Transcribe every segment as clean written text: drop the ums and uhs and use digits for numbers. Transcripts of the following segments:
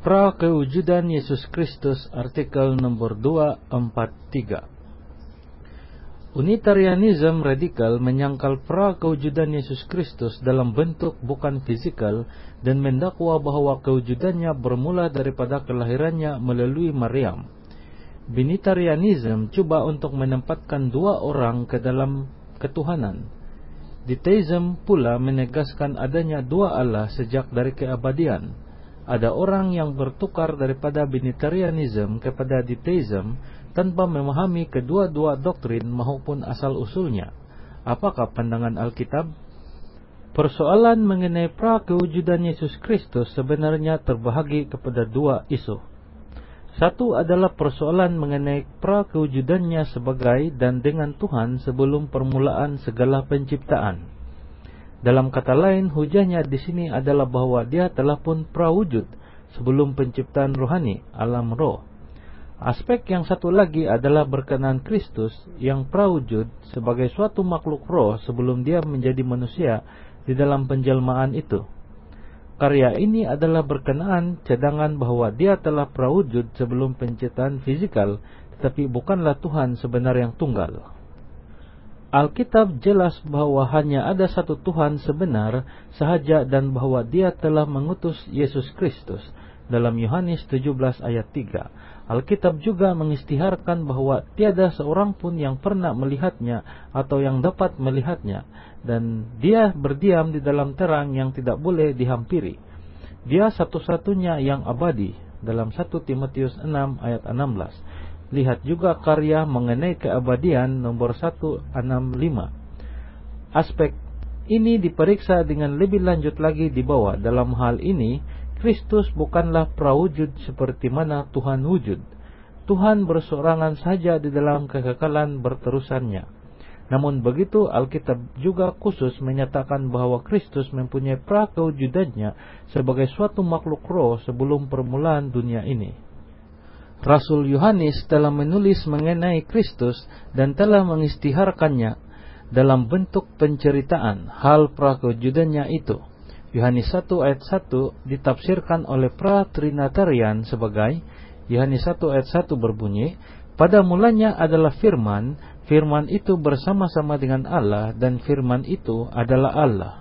Prakewujudan Yesus Kristus, artikel nomor 243. Unitarianism radikal menyangkal prakewujudan Yesus Kristus dalam bentuk bukan fisikal dan mendakwa bahwa kewujudannya bermula daripada kelahirannya melalui Maryam. Binitarianism coba untuk menempatkan dua orang ke dalam ketuhanan. Deism pula menegaskan adanya dua Allah sejak dari keabadian. Ada orang yang bertukar daripada binitarianism kepada deism tanpa memahami kedua-dua doktrin maupun asal-usulnya. Apakah pandangan Alkitab? Persoalan mengenai prakewujudan Yesus Kristus sebenarnya terbahagi kepada dua isu. Satu adalah persoalan mengenai prakewujudannya sebagai dan dengan Tuhan sebelum permulaan segala penciptaan. Dalam kata lain, hujahnya di sini adalah bahwa dia telah pun prawujud sebelum penciptaan rohani, alam roh. Aspek yang satu lagi adalah berkenaan Kristus yang prawujud sebagai suatu makhluk roh sebelum dia menjadi manusia di dalam penjelmaan itu. Karya ini adalah berkenaan cadangan bahwa dia telah prawujud sebelum penciptaan fisikal, tetapi bukanlah Tuhan sebenar yang tunggal. Alkitab jelas bahwa hanya ada satu Tuhan sebenar sahaja dan bahwa dia telah mengutus Yesus Kristus. Dalam Yohanes 17 ayat 3, Alkitab juga mengisytiharkan bahwa tiada seorang pun yang pernah melihatnya atau yang dapat melihatnya, dan dia berdiam di dalam terang yang tidak boleh dihampiri. Dia satu-satunya yang abadi. Dalam 1 Timotius 6 ayat 16. Lihat juga karya mengenai keabadian nomor 165. Aspek ini diperiksa dengan lebih lanjut lagi di bawah. Dalam hal ini, Kristus bukanlah prawujud seperti mana Tuhan wujud. Tuhan bersorangan saja di dalam kekekalan berterusannya. Namun begitu, Alkitab juga khusus menyatakan bahwa Kristus mempunyai prakewujudannya sebagai suatu makhluk roh sebelum permulaan dunia ini. Rasul Yohanes telah menulis mengenai Kristus dan telah mengisytiharkannya dalam bentuk penceritaan hal prakewujudannya itu. Yohanes 1 ayat 1 ditafsirkan oleh pra-trinitarian sebagai, Yohanes 1 ayat 1 berbunyi, pada mulanya adalah firman, firman itu bersama-sama dengan Allah dan firman itu adalah Allah.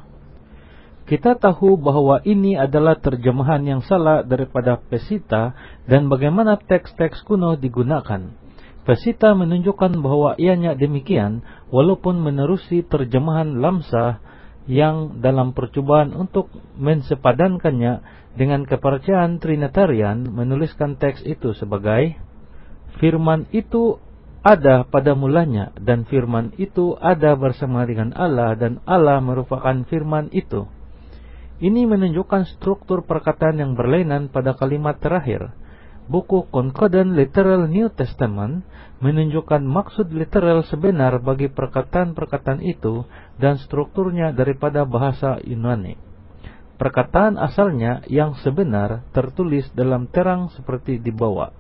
Kita tahu bahwa ini adalah terjemahan yang salah daripada Pesita dan bagaimana teks-teks kuno digunakan. Pesita menunjukkan bahwa ianya demikian walaupun menerusi terjemahan Lamsah yang dalam percobaan untuk mensepadankannya dengan kepercayaan Trinitarian menuliskan teks itu sebagai, firman itu ada pada mulanya dan firman itu ada bersama dengan Allah dan Allah merupakan firman itu. Ini menunjukkan struktur perkataan yang berlainan pada kalimat terakhir. Buku Concordant Literal New Testament menunjukkan maksud literal sebenar bagi perkataan-perkataan itu dan strukturnya daripada bahasa Yunani. Perkataan asalnya yang sebenar tertulis dalam terang seperti di bawah.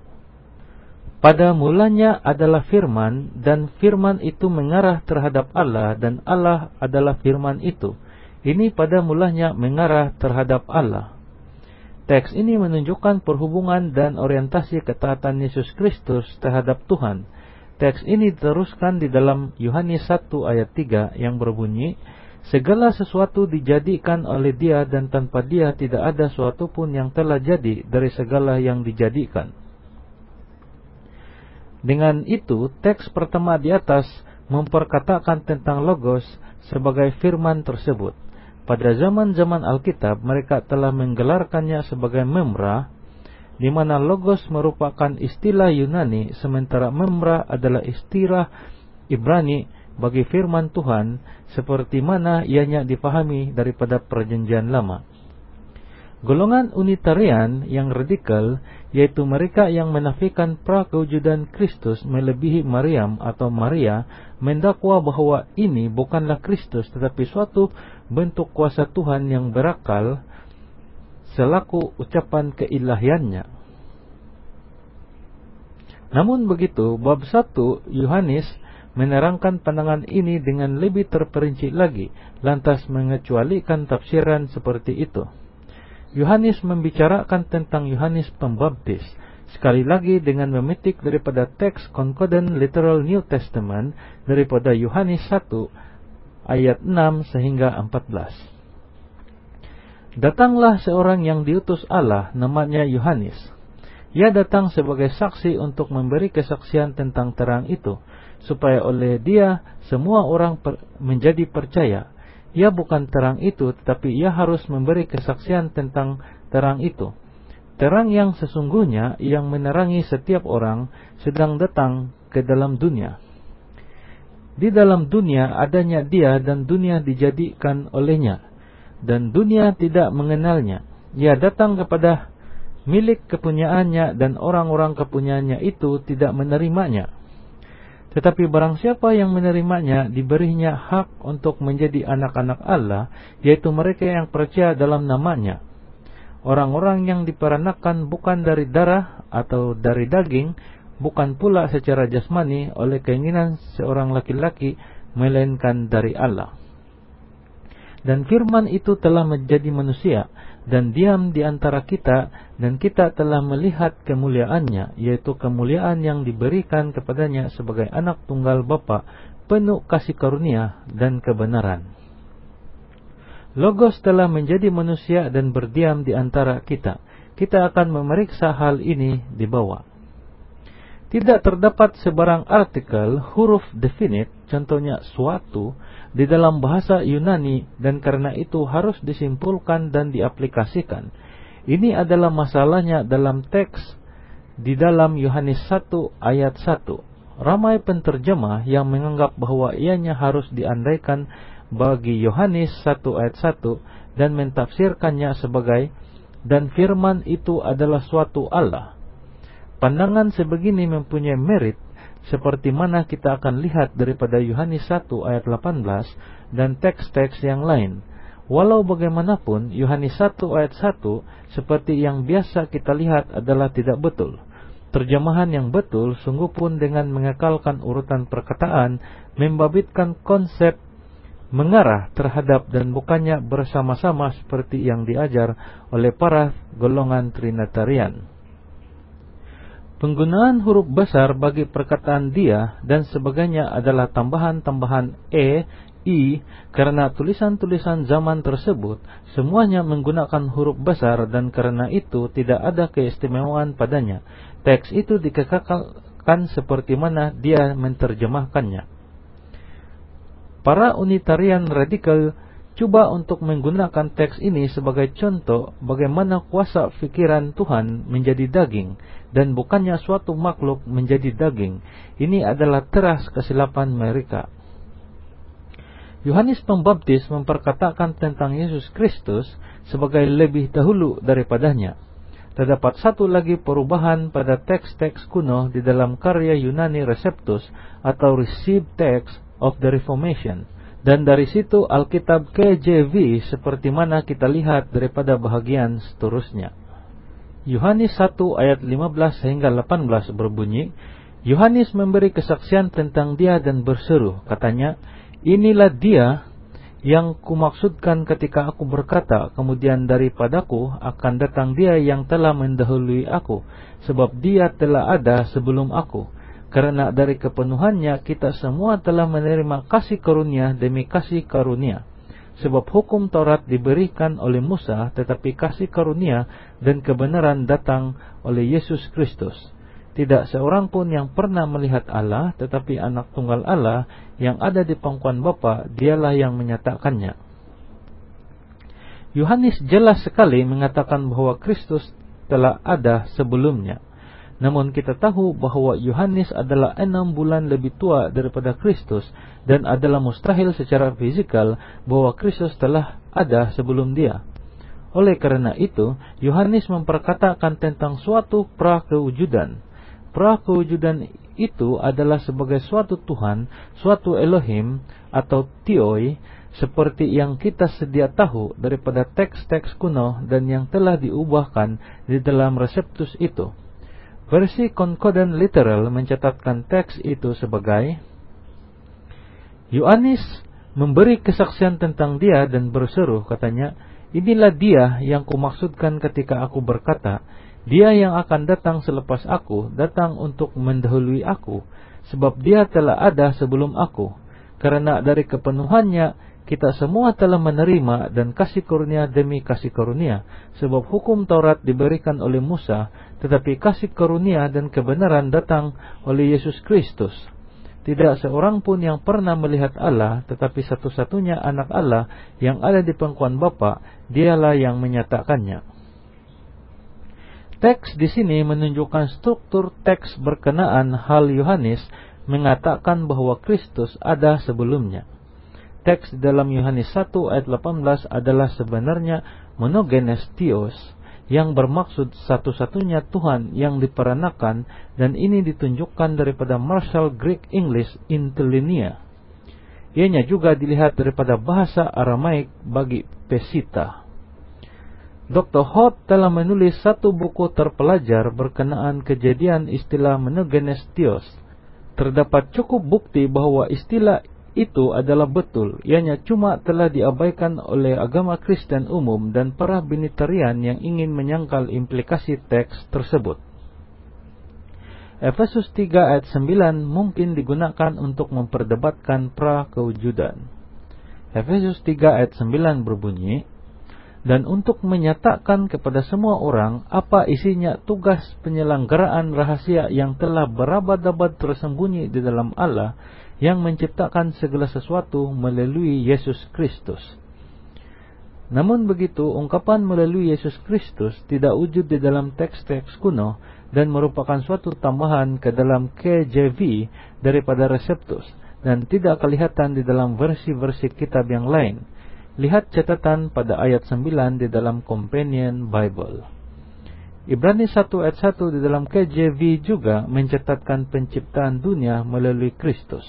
Pada mulanya adalah firman dan firman itu mengarah terhadap Allah dan Allah adalah firman itu. Ini pada mulanya mengarah terhadap Allah. Teks ini menunjukkan perhubungan dan orientasi ketaatan Yesus Kristus terhadap Tuhan. Teks ini diteruskan di dalam Yohanes 1 ayat 3 yang berbunyi, segala sesuatu dijadikan oleh Dia dan tanpa Dia tidak ada sesuatu pun yang telah jadi dari segala yang dijadikan. Dengan itu, teks pertama di atas memperkatakan tentang Logos sebagai firman tersebut. Pada zaman-zaman Alkitab, mereka telah menggelarkannya sebagai Memra, di mana Logos merupakan istilah Yunani, sementara Memra adalah istilah Ibrani bagi firman Tuhan, seperti mana ianya dipahami daripada Perjanjian Lama. Golongan Unitarian yang radikal, yaitu mereka yang menafikan prakewujudan Kristus melebihi Maryam atau Maria, mendakwa bahwa ini bukanlah Kristus tetapi suatu bentuk kuasa Tuhan yang berakal selaku ucapan keilahiannya. Namun begitu, bab 1 Yohanes menerangkan pandangan ini dengan lebih terperinci lagi, lantas mengecualikan tafsiran seperti itu. Yohanes membicarakan tentang Yohanes Pembaptis, sekali lagi dengan memetik daripada teks Concordant Literal New Testament daripada Yohanes 1 ayat 6 sehingga 14. Datanglah seorang yang diutus Allah, namanya Yohanes. Ia datang sebagai saksi untuk memberi kesaksian tentang terang itu, supaya oleh dia semua orang menjadi percaya. Ia bukan terang itu, tetapi ia harus memberi kesaksian tentang terang itu. Terang yang sesungguhnya yang menerangi setiap orang sedang datang ke dalam dunia. Di dalam dunia adanya dia dan dunia dijadikan olehnya, dan dunia tidak mengenalnya. Ia datang kepada milik kepunyaannya dan orang-orang kepunyaannya itu tidak menerimanya. Tetapi barang siapa yang menerimanya, diberinya hak untuk menjadi anak-anak Allah, yaitu mereka yang percaya dalam namanya. Orang-orang yang diperanakan bukan dari darah atau dari daging, bukan pula secara jasmani oleh keinginan seorang laki-laki, melainkan dari Allah. Dan firman itu telah menjadi manusia dan diam di antara kita, dan kita telah melihat kemuliaannya, yaitu kemuliaan yang diberikan kepadanya sebagai anak tunggal Bapa, penuh kasih karunia dan kebenaran. Logos telah menjadi manusia dan berdiam di antara kita. Kita akan memeriksa hal ini di bawah. Tidak terdapat sebarang artikel huruf definite, contohnya suatu, di dalam bahasa Yunani, dan karena itu harus disimpulkan dan diaplikasikan. Ini adalah masalahnya dalam teks di dalam Yohanes 1 ayat 1. Ramai penterjemah yang menganggap bahwa ianya harus diandaikan bagi Yohanes 1 ayat 1 dan mentafsirkannya sebagai, dan firman itu adalah suatu Allah. Pandangan sebegini mempunyai merit, seperti mana kita akan lihat daripada Yohanes 1 ayat 18 dan teks-teks yang lain. Walau bagaimanapun, Yohanes 1 ayat 1 seperti yang biasa kita lihat adalah tidak betul. Terjemahan yang betul sungguh pun dengan mengekalkan urutan perkataan, membabitkan konsep mengarah terhadap dan bukannya bersama-sama seperti yang diajar oleh para golongan Trinitarian. Penggunaan huruf besar bagi perkataan dia dan sebagainya adalah tambahan-tambahan I, karena tulisan-tulisan zaman tersebut semuanya menggunakan huruf besar, dan karena itu tidak ada keistimewaan padanya. Teks itu dikekalkan seperti mana dia menerjemahkannya. Para Unitarian radikal coba untuk menggunakan teks ini sebagai contoh bagaimana kuasa pikiran Tuhan menjadi daging, dan bukannya suatu makhluk menjadi daging. Ini adalah teras kesilapan mereka. Yohanes Pembaptis memperkatakan tentang Yesus Kristus sebagai lebih dahulu daripadanya. Terdapat satu lagi perubahan pada teks-teks kuno di dalam karya Yunani Receptus atau Received Text of the Reformation. Dan dari situ Alkitab KJV seperti mana kita lihat daripada bahagian seterusnya. Yohanes 1 ayat 15 hingga 18 berbunyi, Yohanes memberi kesaksian tentang dia dan berseru, katanya, inilah dia yang kumaksudkan ketika aku berkata, kemudian daripadaku akan datang dia yang telah mendahului aku, sebab dia telah ada sebelum aku. Karena dari kepenuhannya kita semua telah menerima kasih karunia demi kasih karunia. Sebab hukum Taurat diberikan oleh Musa, tetapi kasih karunia dan kebenaran datang oleh Yesus Kristus. Tidak seorang pun yang pernah melihat Allah, tetapi anak tunggal Allah yang ada di pangkuan Bapa, dialah yang menyatakannya. Yohanes jelas sekali mengatakan bahwa Kristus telah ada sebelumnya. Namun kita tahu bahwa Yohanes adalah 6 bulan lebih tua daripada Kristus, dan adalah mustahil secara fisikal bahwa Kristus telah ada sebelum dia. Oleh karena itu, Yohanes memperkatakan tentang suatu prakewujudan. Prakewujudan itu adalah sebagai suatu Tuhan, suatu Elohim atau Theoi, seperti yang kita sedia tahu daripada teks-teks kuno dan yang telah diubahkan di dalam Receptus itu. Versi Concordant Literal mencatatkan teks itu sebagai, Yohanes memberi kesaksian tentang dia dan berseru, katanya, Inilah dia yang kumaksudkan ketika aku berkata, dia yang akan datang selepas aku, datang untuk mendahului aku, sebab dia telah ada sebelum aku. Karena dari kepenuhannya, kita semua telah menerima dan kasih karunia demi kasih karunia. Sebab hukum Taurat diberikan oleh Musa, tetapi kasih karunia dan kebenaran datang oleh Yesus Kristus. Tidak seorang pun yang pernah melihat Allah, tetapi satu-satunya anak Allah yang ada di pangkuan Bapa, dialah yang menyatakannya. Teks di sini menunjukkan struktur teks berkenaan hal Yohanes mengatakan bahwa Kristus ada sebelumnya. Teks dalam Yohanes 1 ayat 18 adalah sebenarnya monogenes theos, yang bermaksud satu-satunya Tuhan yang diperanakan, dan ini ditunjukkan daripada Marshall Greek English Interlinear. Ianya juga dilihat daripada bahasa Aramaik bagi Pesita. Dr. Hoth telah menulis satu buku terpelajar berkenaan kejadian istilah monogenes theos. Terdapat cukup bukti bahwa istilah itu adalah betul, ianya cuma telah diabaikan oleh agama Kristen umum dan para binitarian yang ingin menyangkal implikasi teks tersebut. Efesus 3 ayat 9 mungkin digunakan untuk memperdebatkan pra-kewujudan. Efesus 3 ayat 9 berbunyi, dan untuk menyatakan kepada semua orang apa isinya tugas penyelenggaraan rahasia yang telah berabad-abad tersembunyi di dalam Allah yang menciptakan segala sesuatu melalui Yesus Kristus. Namun begitu, ungkapan melalui Yesus Kristus tidak wujud di dalam teks-teks kuno dan merupakan suatu tambahan ke dalam KJV daripada Receptus dan tidak kelihatan di dalam versi-versi kitab yang lain. Lihat catatan pada ayat 9 di dalam Companion Bible. Ibrani 1 ayat 1 di dalam KJV juga mencatatkan penciptaan dunia melalui Kristus.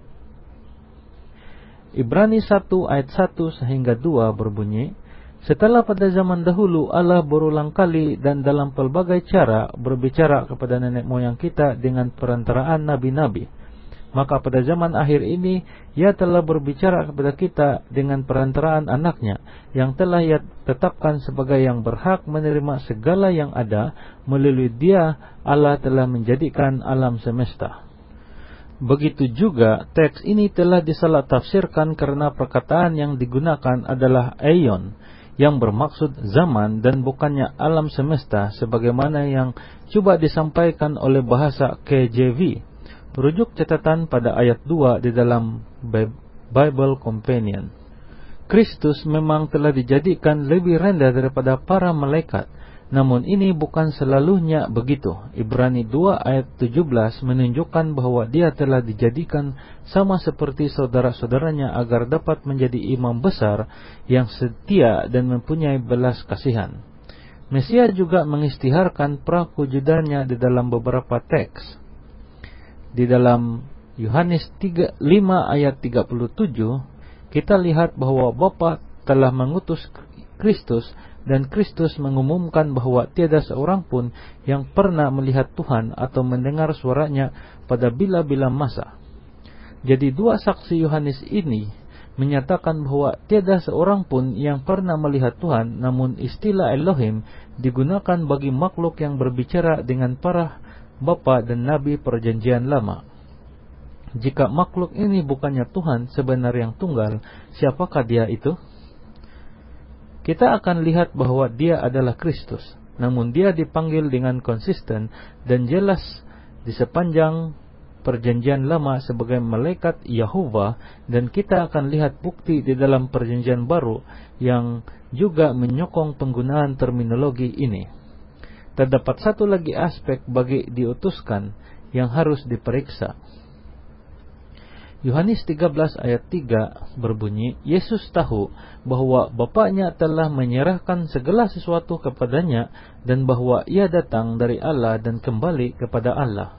Ibrani 1 ayat 1 sehingga 2 berbunyi, setelah pada zaman dahulu Allah berulang kali dan dalam pelbagai cara berbicara kepada nenek moyang kita dengan perantaraan nabi-nabi, maka pada zaman akhir ini Ia telah berbicara kepada kita dengan perantaraan anaknya, yang telah Ia tetapkan sebagai yang berhak menerima segala yang ada. Melalui Dia Allah telah menjadikan alam semesta. Begitu juga teks ini telah disalah tafsirkan karena perkataan yang digunakan adalah aion, yang bermaksud zaman dan bukannya alam semesta sebagaimana yang coba disampaikan oleh bahasa KJV. Rujuk catatan pada ayat 2 di dalam Bible Companion. Kristus memang telah dijadikan lebih rendah daripada para malaikat, namun ini bukan selalunya begitu. Ibrani 2 ayat 17 menunjukkan bahwa Dia telah dijadikan sama seperti saudara-saudaranya agar dapat menjadi imam besar yang setia dan mempunyai belas kasihan. Mesias juga mengisytiharkan pra-kewujudannya di dalam beberapa teks. Di dalam Yohanes 5 ayat 37, kita lihat bahwa Bapa telah mengutus Kristus dan Kristus mengumumkan bahwa tiada seorang pun yang pernah melihat Tuhan atau mendengar suaranya pada bila-bila masa. Jadi dua saksi Yohanes ini menyatakan bahwa tiada seorang pun yang pernah melihat Tuhan, namun istilah Elohim digunakan bagi makhluk yang berbicara dengan para Bapa dan Nabi Perjanjian Lama. Jika makhluk ini bukannya Tuhan sebenar yang tunggal, siapakah Dia itu? Kita akan lihat bahwa Dia adalah Kristus, namun Dia dipanggil dengan konsisten dan jelas di sepanjang Perjanjian Lama sebagai malaikat Yahovah, dan kita akan lihat bukti di dalam Perjanjian Baru yang juga menyokong penggunaan terminologi ini. Terdapat satu lagi aspek bagi diutuskan yang harus diperiksa. Yohanes 13 ayat 3 berbunyi, Yesus tahu bahwa Bapaknya telah menyerahkan segala sesuatu kepadanya dan bahwa Ia datang dari Allah dan kembali kepada Allah.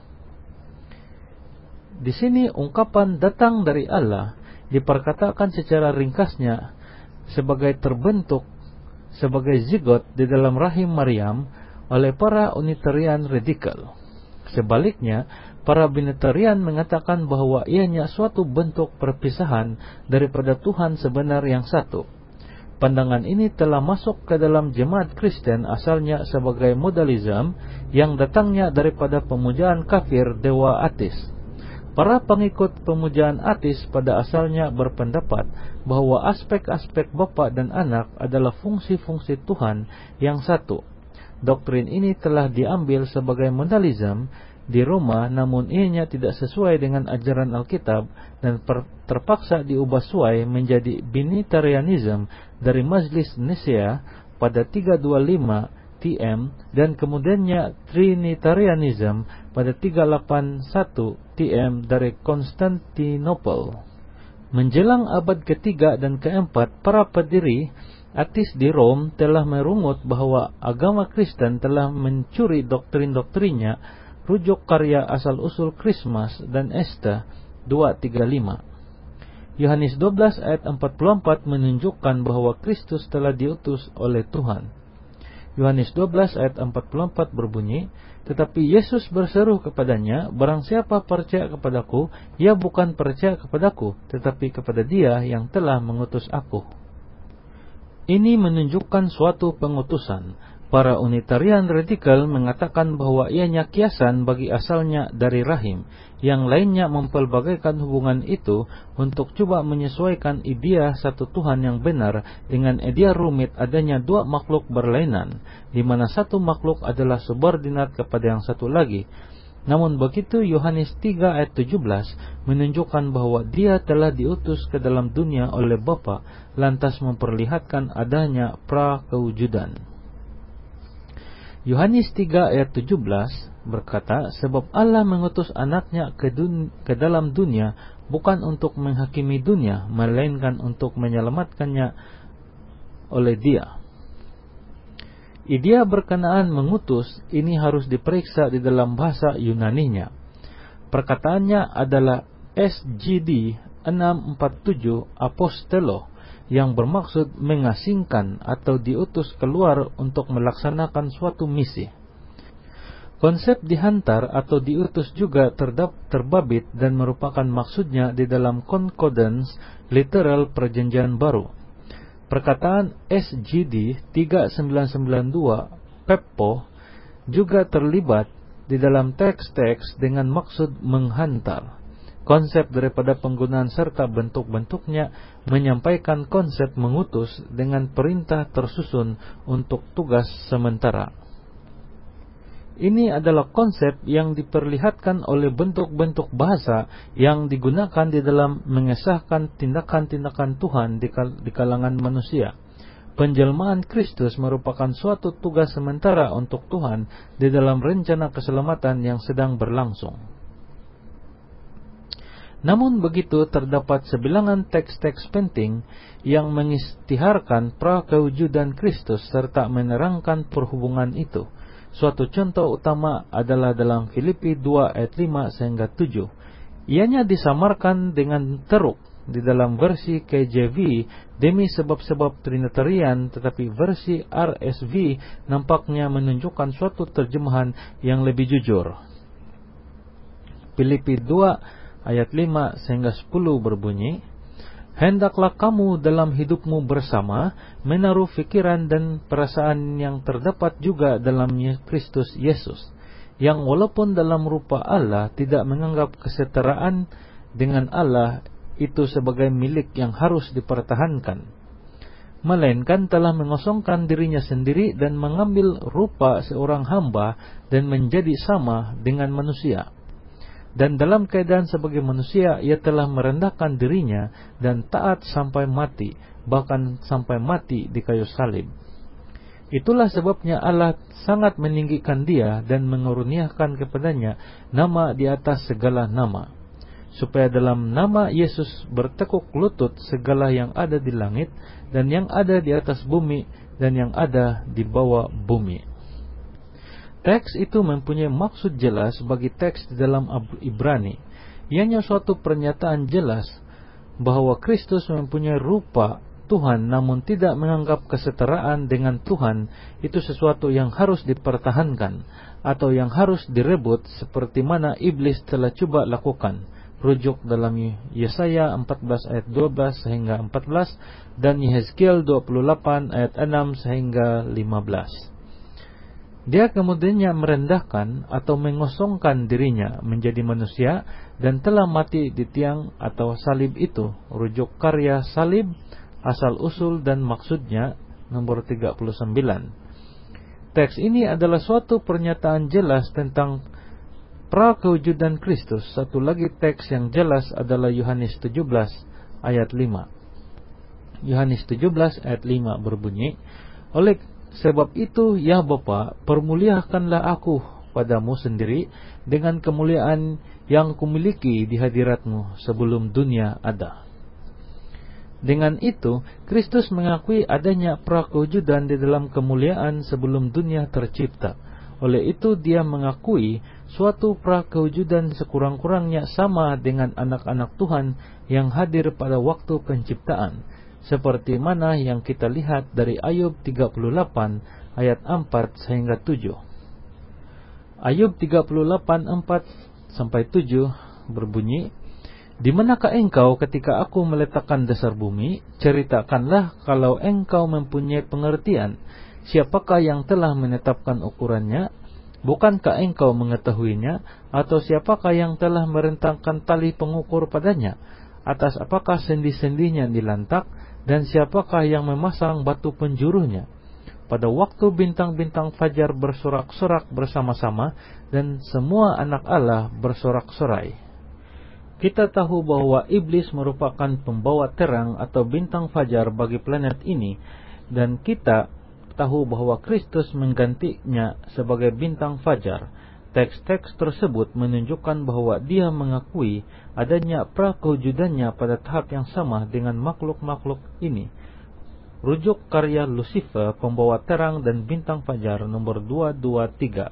Di sini ungkapan datang dari Allah diperkatakan secara ringkasnya sebagai terbentuk sebagai zigot di dalam rahim Maryam oleh para Unitarian radikal. Sebaliknya, para Binitarian mengatakan bahwa ianya suatu bentuk perpisahan daripada Tuhan sebenar yang satu. Pandangan ini telah masuk ke dalam jemaat Kristen asalnya sebagai modalisme yang datangnya daripada pemujaan kafir dewa ateis. Para pengikut pemujaan ateis pada asalnya berpendapat bahwa aspek-aspek Bapa dan Anak adalah fungsi-fungsi Tuhan yang satu. Doktrin ini telah diambil sebagai modalisme di Roma, namun ianya tidak sesuai dengan ajaran Alkitab dan terpaksa diubah suai menjadi Binitarianism dari Majlis Nisea pada 325 TM dan kemudiannya Trinitarianism pada 381 TM dari Konstantinopel. Menjelang abad ketiga dan keempat, para pendiri ateis di Rom telah merungut bahwa agama Kristen telah mencuri doktrin-doktrinnya. Rujuk karya asal-usul Christmas dan Esta 235. Yohanes 12 ayat 44 menunjukkan bahwa Kristus telah diutus oleh Tuhan. Yohanes 12 ayat 44 berbunyi, tetapi Yesus berseru kepadanya, barang siapa percaya kepadaku, ia bukan percaya kepadaku, tetapi kepada Dia yang telah mengutus aku. Ini menunjukkan suatu pengutusan. Para Unitarian radikal mengatakan bahwa ianya kiasan bagi asalnya dari rahim. Yang lainnya mempelbagaikan hubungan itu untuk coba menyesuaikan idea satu Tuhan yang benar dengan idea rumit adanya dua makhluk berlainan, di mana satu makhluk adalah subordinat kepada yang satu lagi. Namun begitu Yohanes 3 ayat 17 menunjukkan bahwa Dia telah diutus ke dalam dunia oleh Bapa, lantas memperlihatkan adanya prakewujudan. Yohanes 3 ayat 17 berkata, sebab Allah mengutus anaknya ke dalam dunia bukan untuk menghakimi dunia, melainkan untuk menyelamatkannya oleh Dia. Idea berkenaan mengutus ini harus diperiksa di dalam bahasa Yunaninya. Perkataannya adalah SGD 647 apostelo, yang bermaksud mengasingkan atau diutus keluar untuk melaksanakan suatu misi. Konsep dihantar atau diutus juga terbabit dan merupakan maksudnya di dalam Concordance Literal Perjanjian Baru. Perkataan SGD 3992 Peppo juga terlibat di dalam teks-teks dengan maksud menghantar. Konsep daripada penggunaan serta bentuk-bentuknya menyampaikan konsep mengutus dengan perintah tersusun untuk tugas sementara. Ini adalah konsep yang diperlihatkan oleh bentuk-bentuk bahasa yang digunakan di dalam mengesahkan tindakan-tindakan Tuhan di kalangan manusia. Penjelmaan Kristus merupakan suatu tugas sementara untuk Tuhan di dalam rencana keselamatan yang sedang berlangsung. Namun begitu terdapat sebilangan teks-teks penting yang mengistiharkan prakewujudan Kristus serta menerangkan perhubungan itu. Suatu contoh utama adalah dalam Filipi 2 ayat 5 sehingga 7. Ianya disamarkan dengan teruk di dalam versi KJV demi sebab-sebab Trinitarian, tetapi versi RSV nampaknya menunjukkan suatu terjemahan yang lebih jujur. Filipi 2 ayat 5 sehingga 10 berbunyi, hendaklah kamu dalam hidupmu bersama menaruh fikiran dan perasaan yang terdapat juga dalam Kristus Yesus, yang walaupun dalam rupa Allah tidak menganggap kesetaraan dengan Allah itu sebagai milik yang harus dipertahankan, melainkan telah mengosongkan dirinya sendiri dan mengambil rupa seorang hamba dan menjadi sama dengan manusia. Dan dalam keadaan sebagai manusia, ia telah merendahkan dirinya dan taat sampai mati, bahkan sampai mati di kayu salib. Itulah sebabnya Allah sangat meninggikan Dia dan mengurniakan kepadanya nama di atas segala nama, supaya dalam nama Yesus bertekuk lutut segala yang ada di langit dan yang ada di atas bumi dan yang ada di bawah bumi. Teks itu mempunyai maksud jelas bagi teks di dalam Ibrani. Ianya suatu pernyataan jelas bahwa Kristus mempunyai rupa Tuhan namun tidak menganggap kesetaraan dengan Tuhan itu sesuatu yang harus dipertahankan atau yang harus direbut seperti mana iblis telah coba lakukan. rujuk dalam Yesaya 14 ayat 12 sehingga 14 dan Yehezkiel 28 ayat 6 sehingga 15. Dia kemudiannya merendahkan atau mengosongkan dirinya menjadi manusia dan telah mati di tiang atau salib itu. Rujuk karya salib, asal usul dan maksudnya nomor 39. Teks ini adalah suatu pernyataan jelas tentang prakewujudan Kristus. Satu lagi teks yang jelas adalah Yohanes 17 ayat 5. Yohanes 17 ayat 5 berbunyi, oleh sebab itu, ya Bapa, permuliakanlah aku padamu sendiri dengan kemuliaan yang kumiliki di hadiratmu sebelum dunia ada. Dengan itu, Kristus mengakui adanya prakewujudan di dalam kemuliaan sebelum dunia tercipta. Oleh itu, dia mengakui suatu prakewujudan sekurang-kurangnya sama dengan anak-anak Tuhan yang hadir pada waktu penciptaan, seperti mana yang kita lihat dari Ayub 38 ayat 4 sehingga 7. Ayub 38 4 sampai 7 berbunyi, di manakah engkau ketika aku meletakkan dasar bumi? Ceritakanlah kalau engkau mempunyai pengertian. Siapakah yang telah menetapkan ukurannya? Bukankah engkau mengetahuinya? Atau siapakah yang telah merentangkan tali pengukur padanya? Atas apakah sendi-sendinya dilantak? Dan siapakah yang memasang batu penjuruhnya? Pada waktu bintang-bintang fajar bersorak-sorak bersama-sama dan semua anak Allah bersorak-sorai. Kita tahu bahwa iblis merupakan pembawa terang atau bintang fajar bagi planet ini, dan kita tahu bahwa Kristus menggantinya sebagai bintang fajar. Teks-teks tersebut menunjukkan bahwa dia mengakui adanya prakewujudannya pada tahap yang sama dengan makhluk-makhluk ini. Rujuk karya Lucifer, pembawa terang dan bintang fajar nomor 223.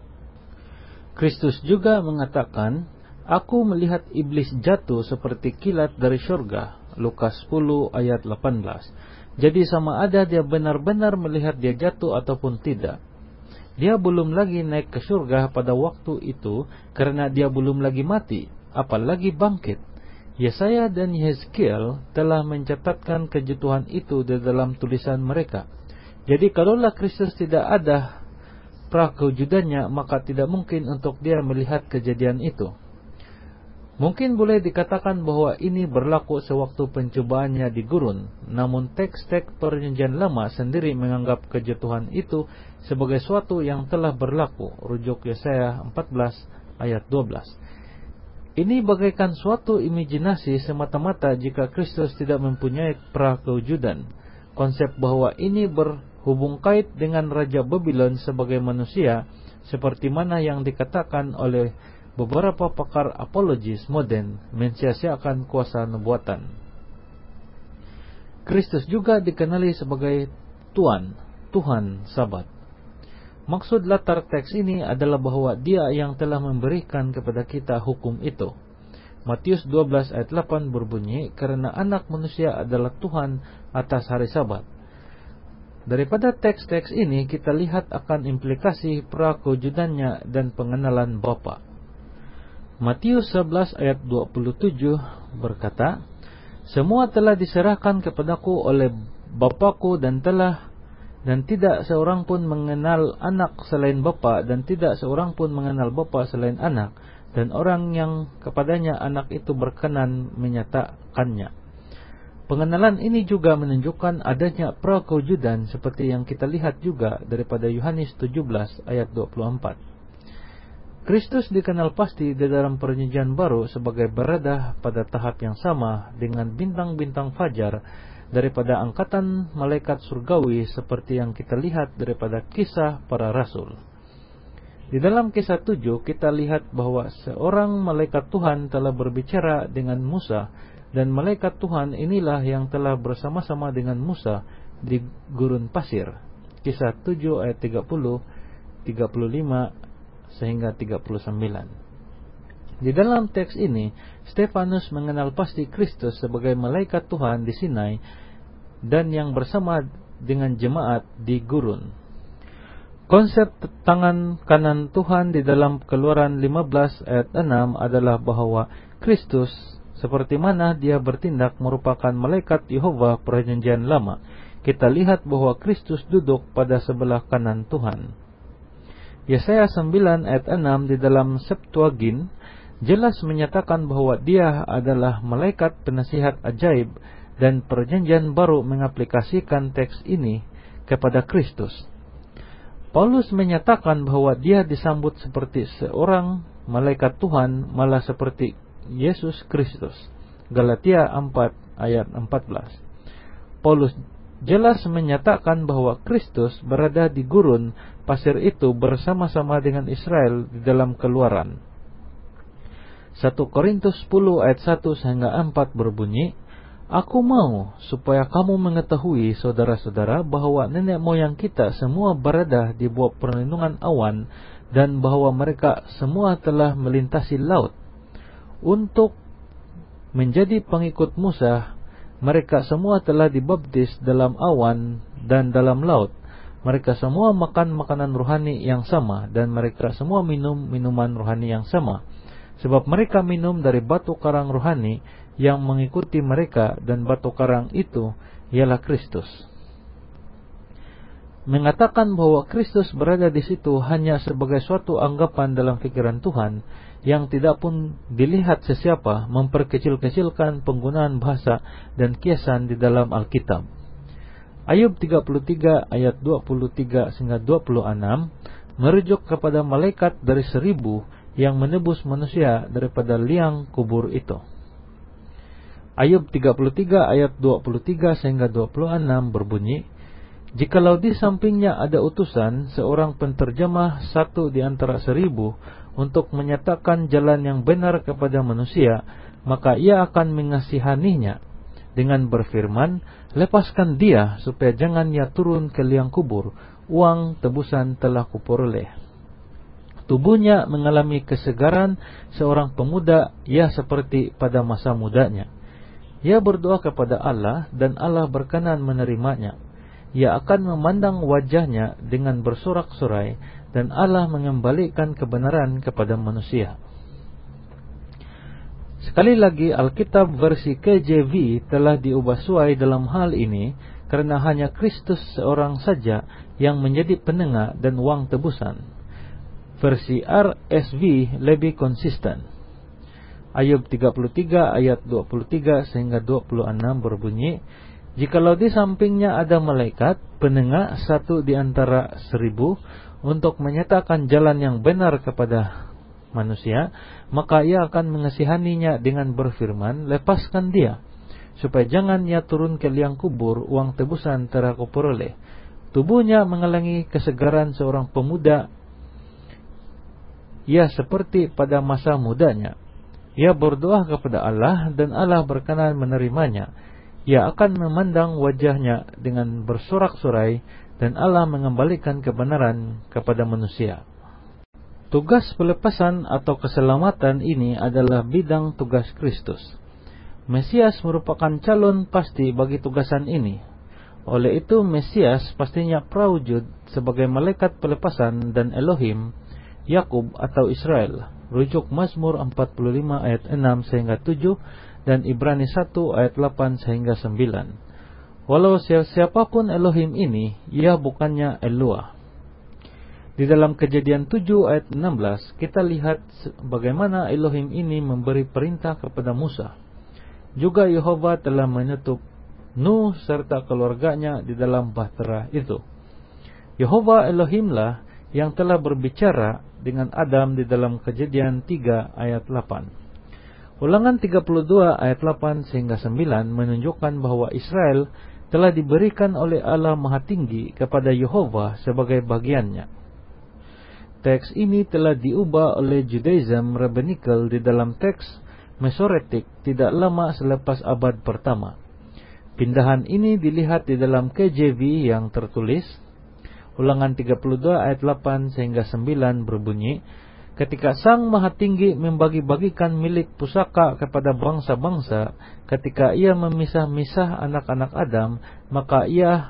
Kristus juga mengatakan, aku melihat iblis jatuh seperti kilat dari surga. Lukas 10 ayat 18. Jadi sama ada dia benar-benar melihat dia jatuh ataupun tidak. Dia belum lagi naik ke surga pada waktu itu karena dia belum lagi mati, apalagi bangkit. Yesaya dan Yehezkiel telah mencatatkan kejatuhan itu di dalam tulisan mereka. Jadi kalaulah Kristus tidak ada prakewujudannya, maka tidak mungkin untuk dia melihat kejadian itu. Mungkin boleh dikatakan bahwa ini berlaku sewaktu pencobaannya di gurun, namun teks-teks Perjanjian Lama sendiri menganggap kejatuhan itu sebagai suatu yang telah berlaku. Rujuk Yesaya 14 ayat 12. Ini bagaikan suatu imajinasi semata-mata jika Kristus tidak mempunyai prakewujudan. Konsep bahwa ini berhubung kait dengan Raja Babylon sebagai manusia, seperti mana yang dikatakan oleh beberapa pakar apologis modern, mensia-siakan kuasa nubuatan. Kristus juga dikenali sebagai Tuhan Sabat. Maksud latar teks ini adalah bahwa dia yang telah memberikan kepada kita hukum itu. Matius 12 ayat 8 berbunyi, karena anak manusia adalah Tuhan atas hari Sabat. Daripada teks-teks ini kita lihat akan implikasi prakewujudannya dan pengenalan Bapa. Matius 11 ayat 27 berkata, semua telah diserahkan kepadaku oleh Bapa-Ku dan tidak seorang pun mengenal anak selain Bapa dan tidak seorang pun mengenal Bapa selain anak, dan orang yang kepadanya anak itu berkenan menyatakannya. Pengenalan ini juga menunjukkan adanya prakewujudan seperti yang kita lihat juga daripada Yohanes 17 ayat 24. Kristus dikenal pasti di dalam Perjanjian Baru sebagai berada pada tahap yang sama dengan bintang-bintang fajar daripada angkatan malaikat surgawi seperti yang kita lihat daripada Kisah Para Rasul. Di dalam Kisah 7 kita lihat bahwa seorang malaikat Tuhan telah berbicara dengan Musa, dan malaikat Tuhan inilah yang telah bersama-sama dengan Musa di gurun pasir. Kisah 7 ayat 30, 35 sehingga 39. Di dalam teks ini, Stefanus mengenal pasti Kristus sebagai malaikat Tuhan di Sinai dan yang bersama dengan jemaat di gurun. Konsep tangan kanan Tuhan di dalam Keluaran 15 ayat 6 adalah bahwa Kristus, seperti mana dia bertindak, merupakan malaikat Yehova perjanjian lama. Kita lihat bahwa Kristus duduk pada sebelah kanan Tuhan. Yesaya 9 ayat 6 di dalam Septuagint jelas menyatakan bahwa dia adalah malaikat penasihat ajaib, dan perjanjian baru mengaplikasikan teks ini kepada Kristus. Paulus menyatakan bahwa dia disambut seperti seorang malaikat Tuhan, malah seperti Yesus Kristus. Galatia 4 ayat 14. Paulus jelas menyatakan bahwa Kristus berada di gurun pasir itu bersama-sama dengan Israel di dalam Keluaran. 1 Korintus 10 ayat 1 hingga 4 berbunyi, "Aku mau supaya kamu mengetahui, saudara-saudara, bahwa nenek moyang kita semua berada di bawah perlindungan awan, dan bahwa mereka semua telah melintasi laut. Untuk menjadi pengikut Musa, mereka semua telah dibaptis dalam awan dan dalam laut. Mereka semua makan makanan rohani yang sama, dan mereka semua minum minuman rohani yang sama. Sebab mereka minum dari batu karang rohani yang mengikuti mereka, dan batu karang itu ialah Kristus." Mengatakan bahwa Kristus berada di situ hanya sebagai suatu anggapan dalam pikiran Tuhan yang tidak pun dilihat sesiapa, memperkecil-kecilkan penggunaan bahasa dan kiasan di dalam Alkitab. Ayub 33 ayat 23 hingga 26 merujuk kepada malaikat dari 1000 yang menebus manusia daripada liang kubur itu. Ayub 33 ayat 23 hingga 26 berbunyi, "Jikalau di sampingnya ada utusan, seorang penterjemah, satu di antara 1000, untuk menyatakan jalan yang benar kepada manusia, maka ia akan mengasihaninya dengan berfirman, 'Lepaskan dia, supaya jangan ia turun ke liang kubur. Uang tebusan telah kuperoleh.' Tubuhnya mengalami kesegaran seorang pemuda, ia seperti pada masa mudanya. Ia berdoa kepada Allah, dan Allah berkenan menerimanya. Ia akan memandang wajahnya dengan bersorak-sorai, dan Allah mengembalikan kebenaran kepada manusia." Sekali lagi, Alkitab versi KJV telah diubah suai dalam hal ini, karena hanya Kristus seorang saja yang menjadi penengah dan uang tebusan. Versi RSV lebih konsisten. Ayub 33 ayat 23 sehingga 26 berbunyi, "Jikalau di sampingnya ada malaikat penengah, satu di antara 1000, untuk menyatakan jalan yang benar kepada manusia, maka ia akan mengasihaninya dengan berfirman, 'Lepaskan dia, supaya jangan ia turun ke liang kubur. Uang tebusan telah kuperoleh.' Tubuhnya mengalami kesegaran seorang pemuda, ia seperti pada masa mudanya. Ia berdoa kepada Allah, dan Allah berkenan menerimanya. Ia akan memandang wajahnya dengan bersorak-sorai, dan Allah mengembalikan kebenaran kepada manusia." Tugas pelepasan atau keselamatan ini adalah bidang tugas Kristus. Mesias merupakan calon pasti bagi tugasan ini. Oleh itu, Mesias pastinya prawujud sebagai malaikat pelepasan dan Elohim, Yakub atau Israel. Rujuk Mazmur 45 ayat 6 sehingga 7 dan Ibrani 1 ayat 8 sehingga 9. Walau siapapun Elohim ini, ia bukannya Eloah. Di dalam Kejadian 7 ayat 16, kita lihat bagaimana Elohim ini memberi perintah kepada Musa. Juga Yehova telah menutup Nuh serta keluarganya di dalam bahtera itu. Yehova Elohimlah yang telah berbicara dengan Adam di dalam Kejadian 3 ayat 8. Ulangan 32 ayat 8 sehingga 9 menunjukkan bahwa Israel telah diberikan oleh Allah Maha Tinggi kepada Yehova sebagai bagiannya. Teks ini telah diubah oleh Judaism Rabbinical di dalam teks Masoretic tidak lama selepas abad pertama. Pindahan ini dilihat di dalam KJV yang tertulis. Ulangan 32 ayat 8 sehingga 9 berbunyi, "Ketika Sang Maha Tinggi membagi-bagikan milik pusaka kepada bangsa-bangsa, ketika ia memisah-misah anak-anak Adam, maka ia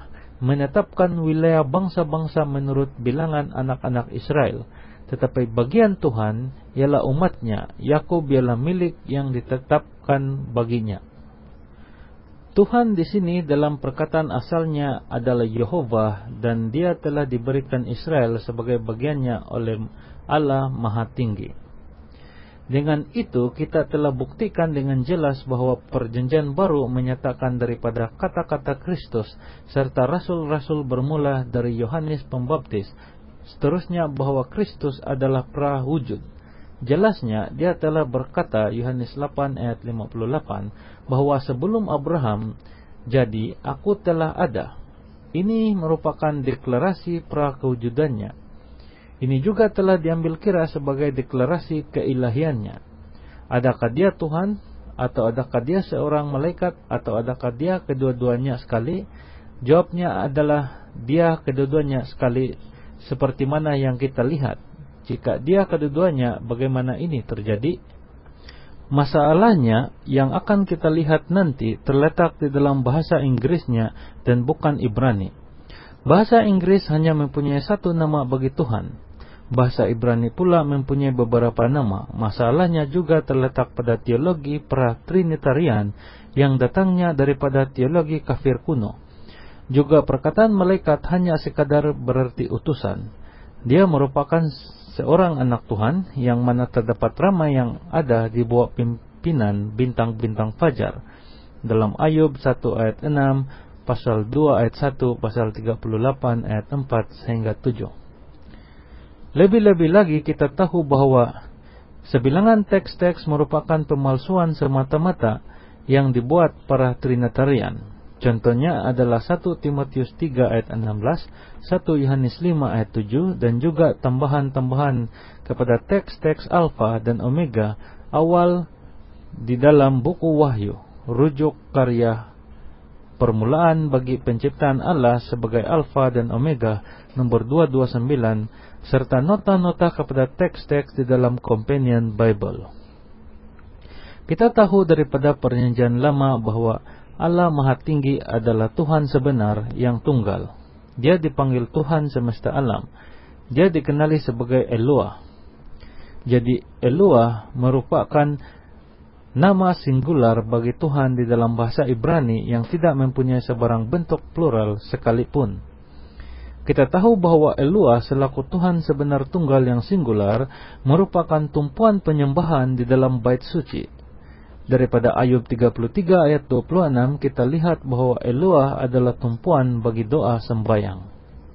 menetapkan wilayah bangsa-bangsa menurut bilangan anak-anak Israel. Tetapi bagian Tuhan ialah umatnya, Yakub ialah milik yang ditetapkan baginya. Tuhan di sini dalam perkataan asalnya adalah Yehova, dan Dia telah diberikan Israel sebagai bagiannya oleh Allah Maha Tinggi. Dengan itu kita telah buktikan dengan jelas bahwa perjanjian baru menyatakan daripada kata-kata Kristus serta rasul-rasul bermula dari Yohanes Pembaptis, seterusnya bahwa Kristus adalah prawujud. Jelasnya dia telah berkata, Yohanes 8 ayat 58, bahwa sebelum Abraham jadi aku telah ada. Ini merupakan deklarasi prakewujudannya. Ini juga telah diambil kira sebagai deklarasi keilahiannya. Adakah dia Tuhan, atau adakah dia seorang malaikat, atau adakah dia kedua-duanya sekali? Jawabnya adalah dia kedua-duanya sekali, seperti mana yang kita lihat. Jika dia kedua-duanya, bagaimana ini terjadi? Masalahnya yang akan kita lihat nanti terletak di dalam bahasa Inggrisnya dan bukan Ibrani. Bahasa Inggris hanya mempunyai satu nama bagi Tuhan. Bahasa Ibrani pula mempunyai beberapa nama. Masalahnya juga terletak pada teologi pra-trinitarian yang datangnya daripada teologi kafir kuno. Juga perkataan malaikat hanya sekadar berarti utusan. Dia merupakan seorang anak Tuhan yang mana terdapat ramai yang ada di bawah pimpinan bintang-bintang fajar. Dalam Ayub 1 ayat 6, pasal 2 ayat 1, pasal 38 ayat 4 sehingga 7. Lebih-lebih lagi kita tahu bahwa sebilangan teks-teks merupakan pemalsuan semata-mata yang dibuat para Trinitarian. Contohnya adalah 1 Timotius 3 ayat 16, 1 Yohanes 5 ayat 7, dan juga tambahan-tambahan kepada teks-teks Alfa dan Omega awal di dalam buku Wahyu, rujuk karya permulaan bagi penciptaan Allah sebagai Alfa dan Omega nomor 229, serta nota-nota kepada teks-teks di dalam Companion Bible. Kita tahu daripada perjanjian lama bahwa Allah Maha Tinggi adalah Tuhan sebenar yang tunggal. Dia dipanggil Tuhan semesta alam. Dia dikenali sebagai Eloah. Jadi Eloah merupakan nama singular bagi Tuhan di dalam bahasa Ibrani yang tidak mempunyai sebarang bentuk plural sekalipun. Kita tahu bahwa Eloah selaku Tuhan sebenar tunggal yang singular merupakan tumpuan penyembahan di dalam bait suci. Daripada Ayub 33 ayat 26 kita lihat bahwa Eloah adalah tumpuan bagi doa sembahyang.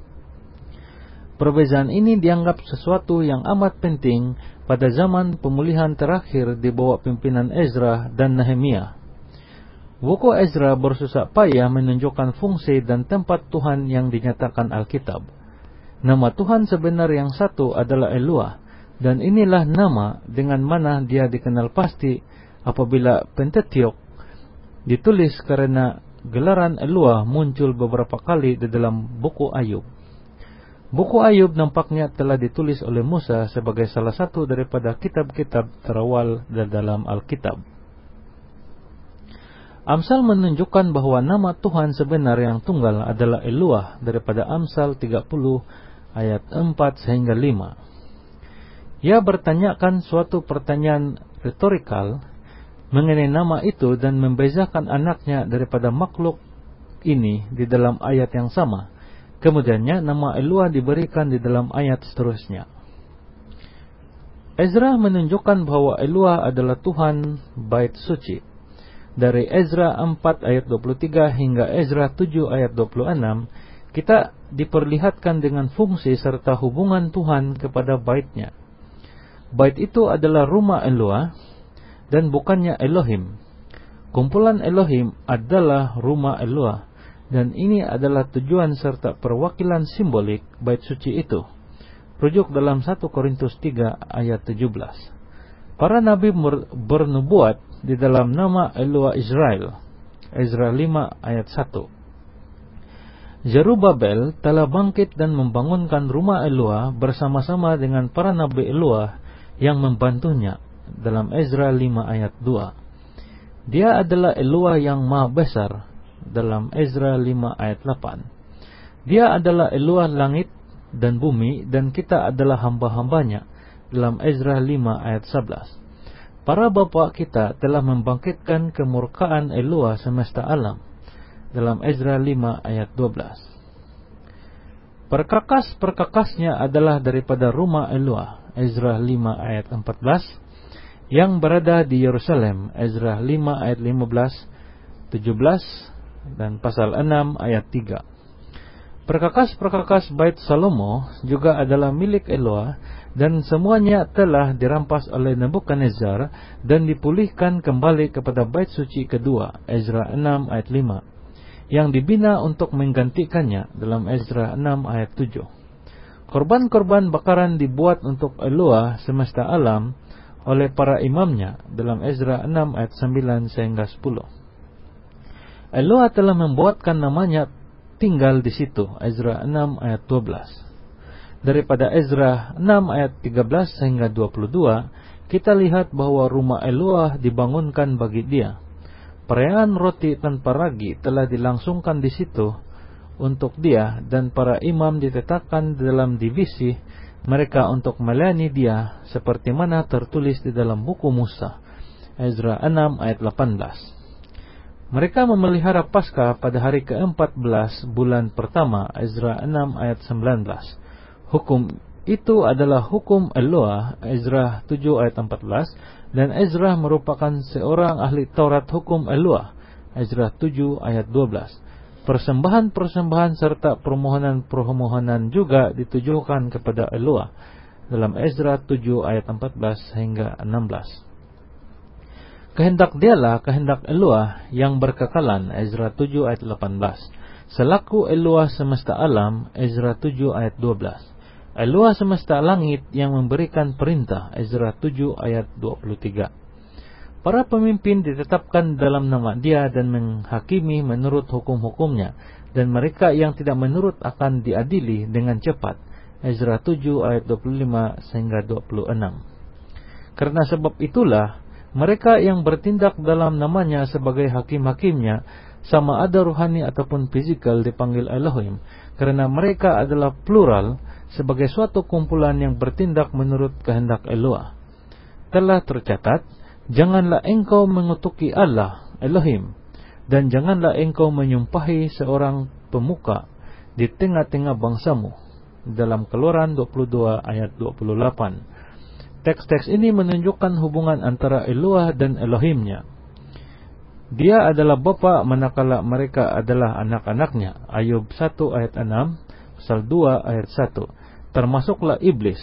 Perbezaan ini dianggap sesuatu yang amat penting pada zaman pemulihan terakhir di bawah pimpinan Ezra dan Nehemia. Buku Ezra bersusah payah menunjukkan fungsi dan tempat Tuhan yang dinyatakan Alkitab. Nama Tuhan sebenar yang satu adalah Eloah, dan inilah nama dengan mana dia dikenal pasti apabila Pentateuch ditulis, karena gelaran Eloah muncul beberapa kali di dalam buku Ayub. Buku Ayub nampaknya telah ditulis oleh Musa sebagai salah satu daripada kitab-kitab terawal di dalam Alkitab. Amsal menunjukkan bahwa nama Tuhan sebenar yang tunggal adalah Eloah daripada Amsal 30 ayat 4 sehingga 5. Ia bertanyakan suatu pertanyaan retorikal mengenai nama itu dan membezakan anaknya daripada makhluk ini di dalam ayat yang sama. Kemudiannya nama Eloah diberikan di dalam ayat seterusnya. Ezra menunjukkan bahwa Eloah adalah Tuhan bait suci. Dari Ezra 4 ayat 23 hingga Ezra 7 ayat 26, kita diperlihatkan dengan fungsi serta hubungan Tuhan kepada baitnya. Bait itu adalah rumah Eloah dan bukannya Elohim. Kumpulan Elohim adalah rumah Eloah, dan ini adalah tujuan serta perwakilan simbolik bait suci itu. Rujuk dalam 1 Korintus 3 ayat 17. Para nabi bernubuat di dalam nama Eloah Israel. Ezra 5 ayat 1. Zerubabel telah bangkit dan membangunkan rumah Eloah bersama-sama dengan para nabi Eloah yang membantunya. Dalam Ezra 5 ayat 2. Dia adalah Eloah yang maha besar. Dalam Ezra 5 ayat 8. Dia adalah Eloah langit dan bumi, dan kita adalah hamba-hambanya, dalam Ezra 5 ayat 11. Para bapa kita telah membangkitkan kemurkaan Eloah semesta alam, dalam Ezra 5 ayat 12. Perkakas-perkakasnya adalah daripada rumah Eloah, Ezra 5 ayat 14, yang berada di Yerusalem, Ezra 5 ayat 15, 17, dan pasal 6 ayat 3. Perkakas-perkakas Bait Salomo juga adalah milik Eloah, dan semuanya telah dirampas oleh Nebukadnezar dan dipulihkan kembali kepada Bait Suci kedua, Ezra 6 ayat 5. Yang dibina untuk menggantikannya, dalam Ezra 6 ayat 7. Korban-korban bakaran dibuat untuk Eloah semesta alam oleh para imamnya, dalam Ezra 6 ayat 9 sehingga 10. Eloah telah membuatkan namanya tinggal di situ, Ezra 6 ayat 12. Daripada Ezra 6 ayat 13 sehingga 22, kita lihat bahwa rumah Eloah dibangunkan bagi dia. Perayaan roti tanpa ragi telah dilangsungkan di situ untuk dia, dan para imam ditetapkan dalam divisi mereka untuk melayani dia, seperti mana tertulis di dalam buku Musa, Ezra 6 ayat 18. Mereka memelihara Paskah pada hari ke-14 bulan pertama, Ezra 6 ayat 19. Hukum itu adalah hukum Eloah, Ezra 7 ayat 14, dan Ezra merupakan seorang ahli Taurat hukum Eloah, Ezra 7 ayat 12. Persembahan-persembahan serta permohonan-permohonan juga ditujukan kepada Eloah, dalam Ezra 7 ayat 14 hingga 16. Kehendak dialah kehendak Eloah yang berkekalan, Ezra 7 ayat 18. Selaku Eloah semesta alam, Ezra 7 ayat 12. Eloah semesta langit yang memberikan perintah, Ezra 7 ayat 23. Para pemimpin ditetapkan dalam nama dia dan menghakimi menurut hukum-hukumnya, dan mereka yang tidak menurut akan diadili dengan cepat, Ezra 7 ayat 25 sehingga 26. Karena sebab itulah mereka yang bertindak dalam namanya sebagai hakim-hakimnya, sama ada rohani ataupun fisikal, dipanggil Elohim, karena mereka adalah plural sebagai suatu kumpulan yang bertindak menurut kehendak Eloah. Telah tercatat, janganlah engkau mengutuki Allah, Elohim, dan janganlah engkau menyumpahi seorang pemuka di tengah-tengah bangsamu, dalam Keluaran 22 ayat 28. Teks-teks ini menunjukkan hubungan antara Eloah dan Elohimnya. Dia adalah bapa manakala mereka adalah anak-anaknya, Ayub 1 ayat 6, pasal 2 ayat 1. Termasuklah iblis.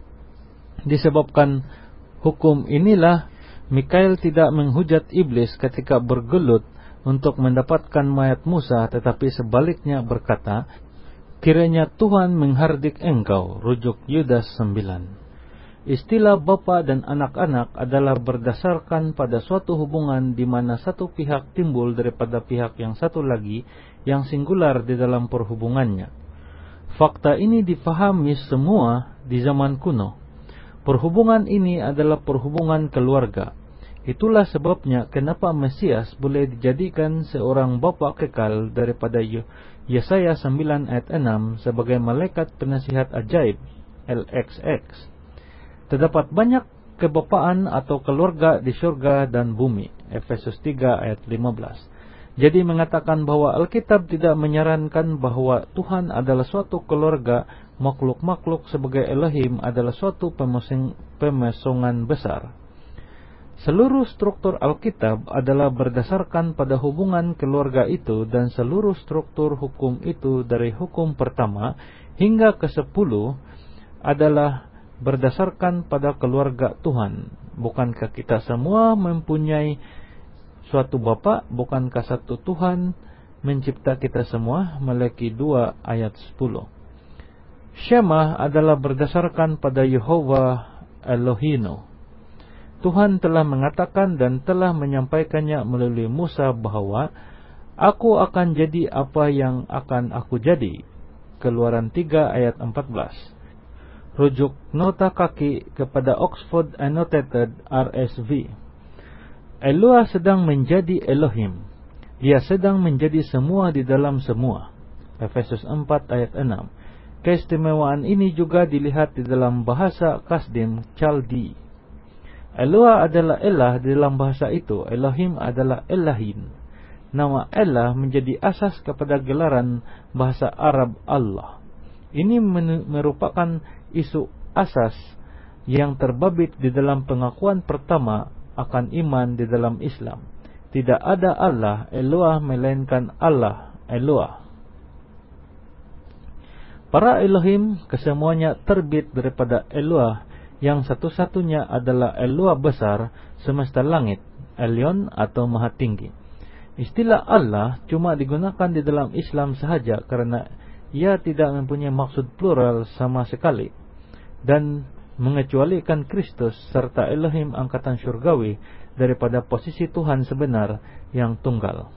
Disebabkan hukum inilah Mikail tidak menghujat iblis ketika bergelut untuk mendapatkan mayat Musa, tetapi sebaliknya berkata, kiranya Tuhan menghardik engkau, rujuk Yudas 9. Istilah bapa dan anak-anak adalah berdasarkan pada suatu hubungan di mana satu pihak timbul daripada pihak yang satu lagi yang singular di dalam perhubungannya. Fakta ini difahami semua di zaman kuno. Perhubungan ini adalah perhubungan keluarga. Itulah sebabnya kenapa Mesias boleh dijadikan seorang bapa kekal daripada Yesaya 9 ayat 6 sebagai malaikat penasihat ajaib, LXX. Terdapat banyak kebapaan atau keluarga di surga dan bumi, Efesus 3 ayat 15. Jadi mengatakan bahwa Alkitab tidak menyarankan bahwa Tuhan adalah suatu keluarga, makhluk-makhluk sebagai Elohim adalah suatu pemesongan besar. Seluruh struktur Alkitab adalah berdasarkan pada hubungan keluarga itu, dan seluruh struktur hukum itu dari hukum pertama hingga ke-10 adalah berdasarkan pada keluarga Tuhan. Bukankah kita semua mempunyai suatu bapa? Bukankah satu Tuhan mencipta kita semua? Malaki 2 ayat 10. Shema adalah berdasarkan pada Yehova Elohino. Tuhan telah mengatakan dan telah menyampaikannya melalui Musa bahwa aku akan jadi apa yang akan aku jadi. Keluaran 3 ayat 14. Rujuk nota kaki kepada Oxford Annotated RSV. Eloah sedang menjadi Elohim. Dia sedang menjadi semua di dalam semua. Efesus 4 ayat 6. Keistimewaan ini juga dilihat di dalam bahasa Kasdim Chaldi. Eloah adalah Elah di dalam bahasa itu. Elohim adalah Elahin. Nama Elah menjadi asas kepada gelaran bahasa Arab Allah. Ini merupakan isu asas yang terbabit di dalam pengakuan pertama akan iman di dalam Islam. Tidak ada Allah Eloah melainkan Allah Eloah. Para Elohim kesemuanya terbit daripada Eloah, yang satu-satunya adalah Eloah besar semesta langit, Elyon atau Maha Tinggi. Istilah Allah cuma digunakan di dalam Islam sahaja karena ia tidak mempunyai maksud plural sama sekali, dan mengecualikan Kristus serta Elohim angkatan syurgawi daripada posisi Tuhan sebenar yang tunggal.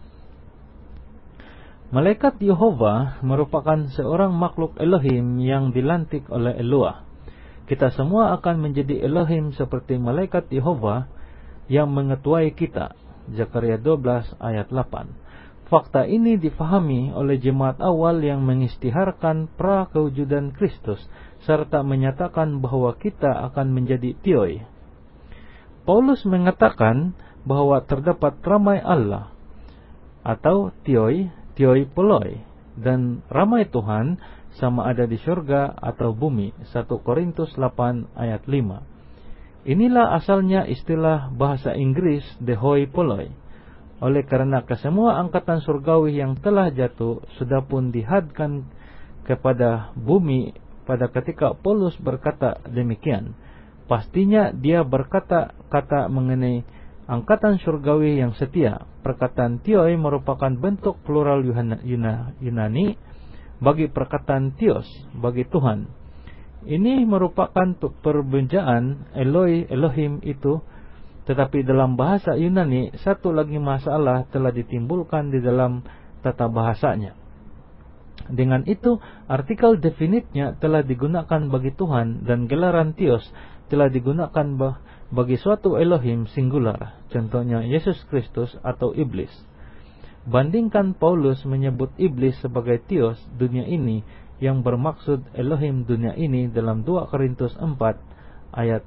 Malaikat Yehova merupakan seorang makhluk Elohim yang dilantik oleh Eloah. Kita semua akan menjadi Elohim seperti malaikat Yehova yang mengetuai kita. Zakaria 12 ayat 8. Fakta ini difahami oleh jemaat awal yang mengistiharkan pra-kewujudan Kristus serta menyatakan bahwa kita akan menjadi Theoi. Paulus mengatakan bahwa terdapat ramai Allah atau Theoi Poloi, dan ramai Tuhan sama ada di surga atau bumi. 1 Korintus 8 ayat 5. Inilah asalnya istilah bahasa Inggris the hoi polloi. Oleh karena kesemua angkatan surgawi yang telah jatuh sudah pun dihadkan kepada bumi pada ketika Paulus berkata demikian, pastinya dia berkata-kata mengenai angkatan surgawi yang setia. Perkataan Theoi merupakan bentuk plural Yunani bagi perkataan Theos, bagi Tuhan. Ini merupakan perbedaan Eloi, Elohim itu, tetapi dalam bahasa Yunani satu lagi masalah telah ditimbulkan di dalam tata bahasanya. Dengan itu, artikel definitnya telah digunakan bagi Tuhan dan gelaran Theos telah digunakan bagi suatu Elohim singular, contohnya Yesus Kristus atau Iblis. Bandingkan Paulus menyebut Iblis sebagai Theos dunia ini yang bermaksud Elohim dunia ini dalam 2 Korintus 4 ayat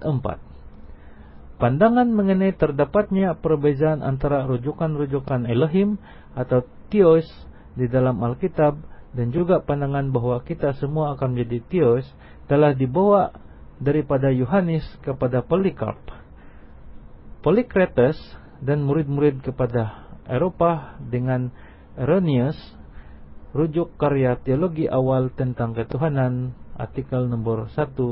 4. Pandangan mengenai terdapatnya perbezaan antara rujukan-rujukan Elohim atau Theos di dalam Alkitab dan juga pandangan bahwa kita semua akan menjadi Theos telah dibawa daripada Yohanes kepada Polikarp, Polycrates dan murid-murid kepada Eropa dengan Irenaeus. Rujuk karya teologi awal tentang ketuhanan, artikel nomor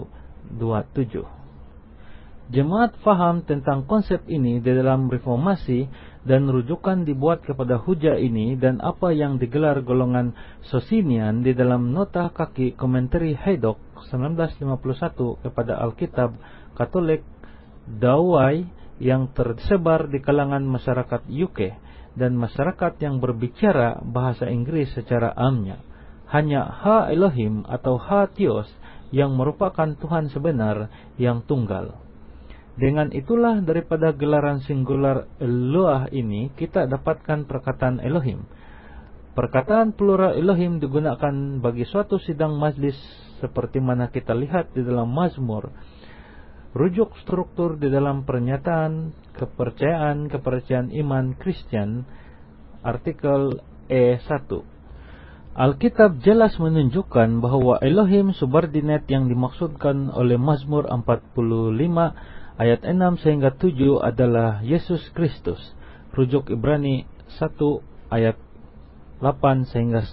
127. Jemaat faham tentang konsep ini di dalam reformasi dan rujukan dibuat kepada hujah ini dan apa yang digelar golongan Socinian di dalam nota kaki komentari Haydock 1951 kepada Alkitab Katolik Douay yang tersebar di kalangan masyarakat UK dan masyarakat yang berbicara bahasa Inggris secara amnya. Hanya Ha Elohim atau Ha Theos yang merupakan Tuhan sebenar yang tunggal. Dengan itulah daripada gelaran singular Eloah ini kita dapatkan perkataan Elohim. Perkataan plural Elohim digunakan bagi suatu sidang majlis seperti mana kita lihat di dalam Mazmur. Rujuk struktur di dalam pernyataan kepercayaan iman Kristen, artikel E1. Alkitab jelas menunjukkan bahwa Elohim subordinat yang dimaksudkan oleh Mazmur 45 ayat 6 sehingga 7 adalah Yesus Kristus. Rujuk Ibrani 1 ayat 8 sehingga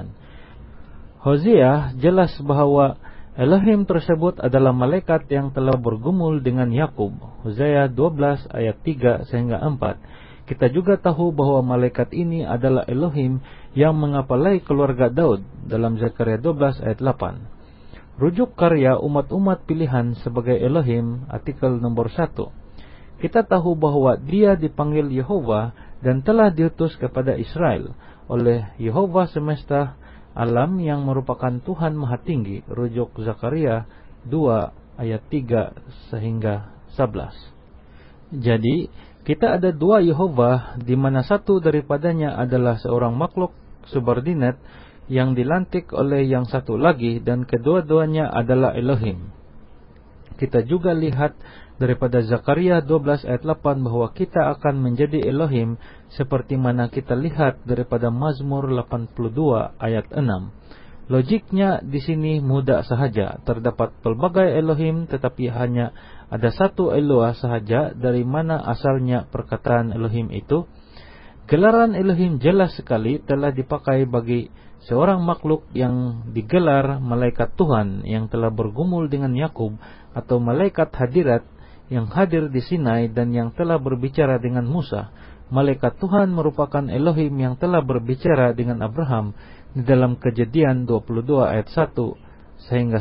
9. Hosea jelas bahwa Elohim tersebut adalah malaikat yang telah bergumul dengan Yakub. Hosea 12 ayat 3 sehingga 4. Kita juga tahu bahwa malaikat ini adalah Elohim yang mengapalai keluarga Daud dalam Zakaria 12 ayat 8. Rujuk karya umat-umat pilihan sebagai Elohim, artikel nomor 1. Kita tahu bahwa dia dipanggil Yehova dan telah diutus kepada Israel oleh Yehova semesta alam yang merupakan Tuhan Maha Tinggi. Rujuk Zakaria 2 ayat 3 sehingga 11. Jadi kita ada dua Yehova, di mana satu daripadanya adalah seorang makhluk subordinat yang dilantik oleh yang satu lagi, dan kedua-duanya adalah Elohim. Kita juga lihat daripada Zakaria 12 ayat 8 bahwa kita akan menjadi Elohim, seperti mana kita lihat daripada Mazmur 82 ayat 6. Logiknya di sini mudah sahaja. Terdapat pelbagai Elohim, tetapi hanya ada satu Eloah sahaja. Dari mana asalnya perkataan Elohim itu? Gelaran Elohim jelas sekali telah dipakai bagi seorang makhluk yang digelar malaikat Tuhan yang telah bergumul dengan Yakub, atau malaikat hadirat yang hadir di Sinai dan yang telah berbicara dengan Musa. Malaikat Tuhan merupakan Elohim yang telah berbicara dengan Abraham di dalam Kejadian 22 ayat 1 sehingga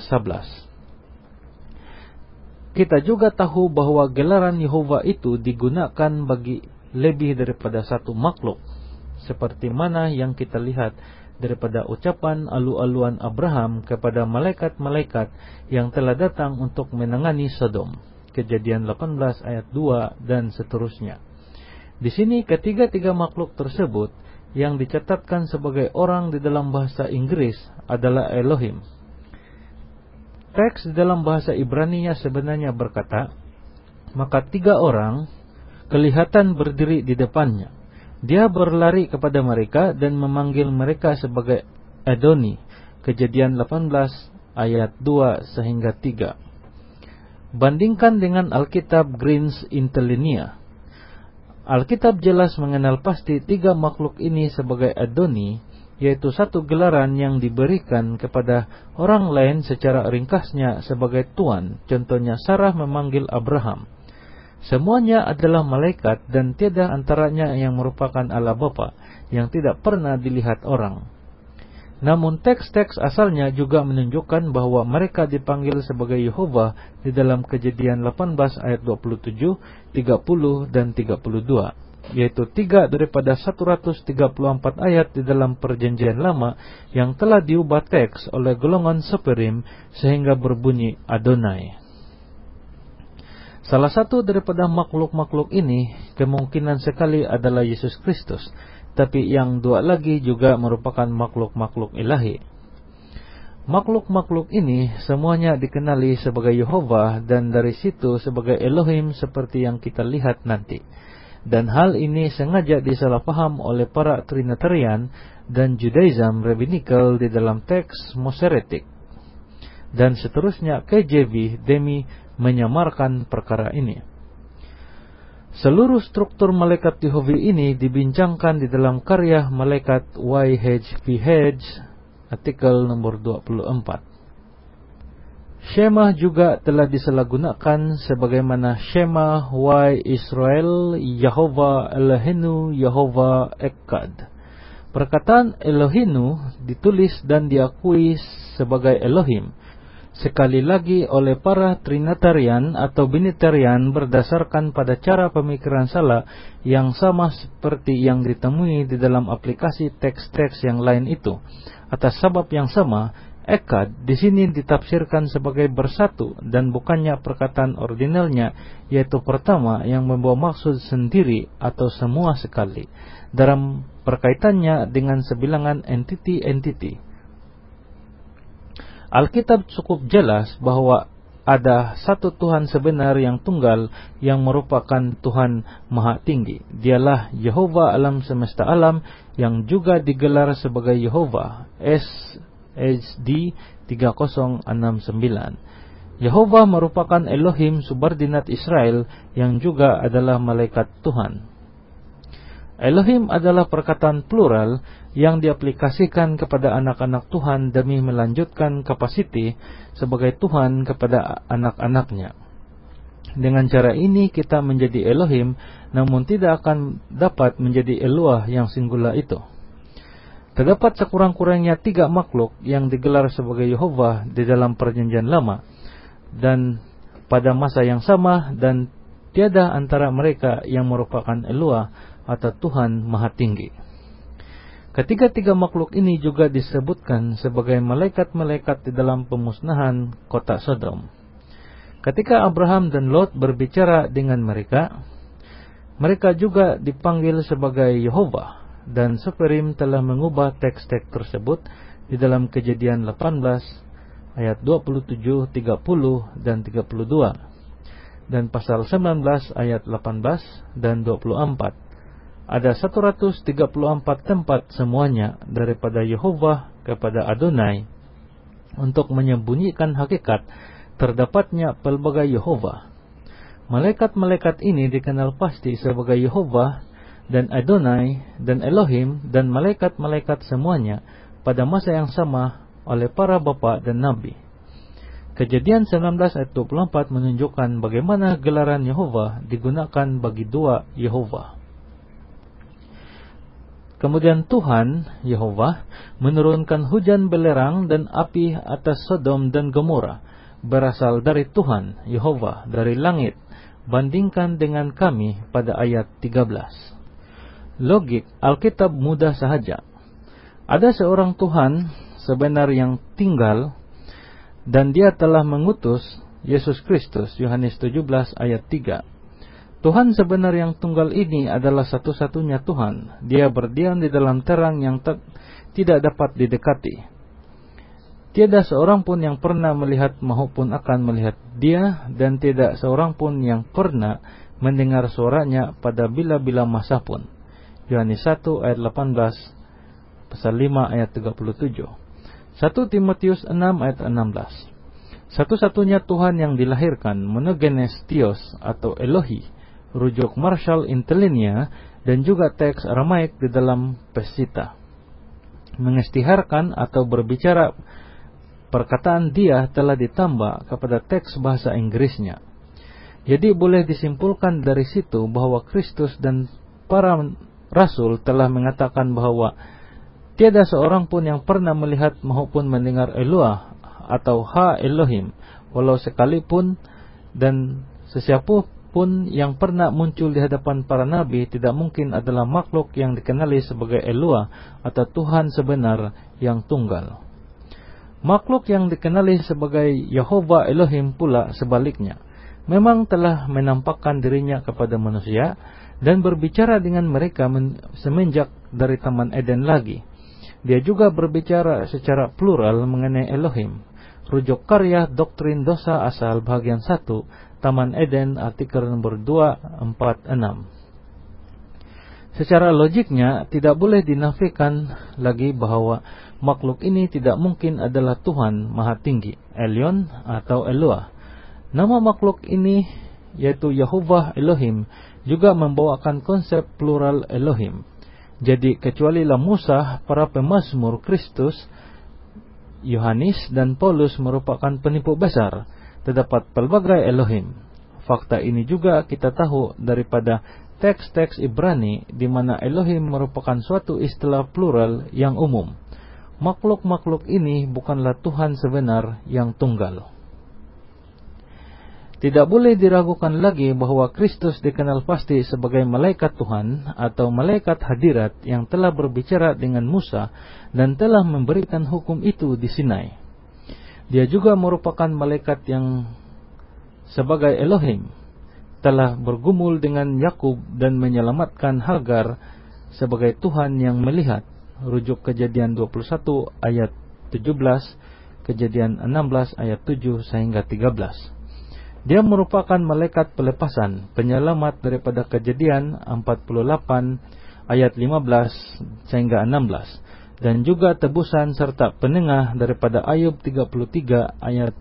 11. Kita juga tahu bahwa gelaran Yehova itu digunakan bagi lebih daripada satu makhluk, seperti mana yang kita lihat daripada ucapan alu-aluan Abraham kepada malaikat-malaikat yang telah datang untuk menangani Sodom. Kejadian 18 ayat 2 dan seterusnya. Di sini ketiga-tiga makhluk tersebut yang dicatatkan sebagai orang di dalam bahasa Inggris adalah Elohim. Teks di dalam bahasa Ibrani-nya sebenarnya berkata, maka tiga orang kelihatan berdiri di depannya. Dia berlari kepada mereka dan memanggil mereka sebagai Adoni. Kejadian 18 ayat 2 sehingga 3. Bandingkan dengan Alkitab Green's Interlinear. Alkitab jelas mengenal pasti tiga makhluk ini sebagai Adoni, yaitu satu gelaran yang diberikan kepada orang lain secara ringkasnya sebagai Tuan. Contohnya Sarah memanggil Abraham. Semuanya adalah malaikat dan tiada antaranya yang merupakan Allah Bapa yang tidak pernah dilihat orang. Namun teks-teks asalnya juga menunjukkan bahwa mereka dipanggil sebagai Yehova di dalam Kejadian 18 ayat 27, 30 dan 32, yaitu tiga daripada 134 ayat di dalam Perjanjian Lama yang telah diubah teks oleh golongan Seperim sehingga berbunyi Adonai. Salah satu daripada makhluk-makhluk ini kemungkinan sekali adalah Yesus Kristus, tapi yang dua lagi juga merupakan makhluk-makhluk ilahi. Makhluk-makhluk ini semuanya dikenali sebagai Yehova dan dari situ sebagai Elohim seperti yang kita lihat nanti. Dan hal ini sengaja disalahpaham oleh para Trinitarian dan Judaism Rabbinical di dalam teks Masoretic. Dan seterusnya KJV demi menyamarkan perkara ini. Seluruh struktur malaikat Yehova ini dibincangkan di dalam karya malaikat Y.H.V. Hedge, artikel nomor 24. Shema juga telah disalahgunakan sebagaimana Shema Y Israel, Yahova Elohenu, Yahova Ekkad. Perkataan Elohenu ditulis dan diakui sebagai Elohim sekali lagi oleh para Trinitarian atau Binitarian berdasarkan pada cara pemikiran salah yang sama seperti yang ditemui di dalam aplikasi teks-teks yang lain itu. Atas sebab yang sama, Ekkad di sini ditafsirkan sebagai bersatu dan bukannya perkataan ordinalnya, yaitu pertama yang membawa maksud sendiri atau semua sekali dalam perkaitannya dengan sebilangan entiti-entiti. Alkitab cukup jelas bahwa ada satu Tuhan sebenar yang tunggal yang merupakan Tuhan Maha Tinggi. Dialah Yehova alam semesta alam yang juga digelar sebagai Yehova. SHD 3069. Yehova merupakan Elohim subordinat Israel yang juga adalah malaikat Tuhan. Elohim adalah perkataan plural yang diaplikasikan kepada anak-anak Tuhan demi melanjutkan kapasiti sebagai Tuhan kepada anak-anaknya. Dengan cara ini kita menjadi Elohim, namun tidak akan dapat menjadi Eloah yang singular itu. Terdapat sekurang-kurangnya tiga makhluk yang digelar sebagai Yehova di dalam Perjanjian Lama dan pada masa yang sama, dan tiada antara mereka yang merupakan Eloah atau Tuhan Maha Tinggi. Ketiga-tiga makhluk ini juga disebutkan sebagai malaikat-malaikat di dalam pemusnahan kota Sodom. Ketika Abraham dan Lot berbicara dengan mereka, mereka juga dipanggil sebagai Yehova, dan Seperim telah mengubah teks-teks tersebut di dalam Kejadian 18 ayat 27, 30 dan 32, dan pasal 19 ayat 18 dan 24. Ada 134 tempat semuanya daripada Yehova kepada Adonai untuk menyembunyikan hakikat terdapatnya pelbagai Yehova. Malaikat-malaikat ini dikenal pasti sebagai Yehova dan Adonai dan Elohim dan malaikat-malaikat semuanya pada masa yang sama oleh para bapa dan nabi. Kejadian 19 ayat 24 menunjukkan bagaimana gelaran Yehova digunakan bagi dua Yehova. Kemudian Tuhan, Yehova, menurunkan hujan belerang dan api atas Sodom dan Gomora, berasal dari Tuhan, Yehova, dari langit, bandingkan dengan kami pada ayat 13. Logik Alkitab mudah sahaja. Ada seorang Tuhan sebenar yang tinggal, dan dia telah mengutus Yesus Kristus, Yohanes 17 ayat 3. Tuhan sebenar yang tunggal ini adalah satu-satunya Tuhan. Dia berdiam di dalam terang yang tidak dapat didekati. Tiada seorang pun yang pernah melihat maupun akan melihat dia, dan tidak seorang pun yang pernah mendengar suaranya pada bila-bila masa pun. Yohanes 1 ayat 18, pasal 5 ayat 37. 1 Timotius 6 ayat 16. Satu-satunya Tuhan yang dilahirkan, monogenes Theos atau Elohi, rujuk Marshall Interlinear dan juga teks Aramaik di dalam Pesita, mengistiharkan atau berbicara perkataan dia telah ditambah kepada teks bahasa Inggrisnya. Jadi boleh disimpulkan dari situ bahwa Kristus dan para rasul telah mengatakan bahwa tiada seorang pun yang pernah melihat maupun mendengar Eloah atau Ha Elohim, walau sekalipun, dan sesiapa pun yang pernah muncul di hadapan para nabi tidak mungkin adalah makhluk yang dikenali sebagai Eloah atau Tuhan sebenar yang tunggal. Makhluk yang dikenali sebagai Yehova Elohim pula sebaliknya, memang telah menampakkan dirinya kepada manusia dan berbicara dengan mereka semenjak dari Taman Eden lagi. Dia juga berbicara secara plural mengenai Elohim. Rujuk karya Doktrin Dosa Asal bagian 1, Taman Eden, artikel nomor 246. Secara logiknya tidak boleh dinafikan lagi bahwa makhluk ini tidak mungkin adalah Tuhan Maha Tinggi, Elyon atau Eloah. Nama makhluk ini yaitu Yehovah Elohim juga membawakan konsep plural Elohim. Jadi kecualilah Musa, para pemazmur Kristus, Yohanes dan Paulus merupakan penipu besar, terdapat pelbagai Elohim. Fakta ini juga kita tahu daripada teks-teks Ibrani di mana Elohim merupakan suatu istilah plural yang umum. Makhluk-makhluk ini bukanlah Tuhan sebenar yang tunggal. Tidak boleh diragukan lagi bahwa Kristus dikenal pasti sebagai malaikat Tuhan atau malaikat hadirat yang telah berbicara dengan Musa dan telah memberikan hukum itu di Sinai. Dia juga merupakan malaikat yang sebagai Elohim telah bergumul dengan Yakub dan menyelamatkan Hagar sebagai Tuhan yang melihat. Rujuk Kejadian 21 ayat 17, Kejadian 16 ayat 7 sehingga 13. Dia merupakan malaikat pelepasan, penyelamat daripada Kejadian 48 ayat 15 sehingga 16, dan juga tebusan serta penengah daripada Ayub 33 ayat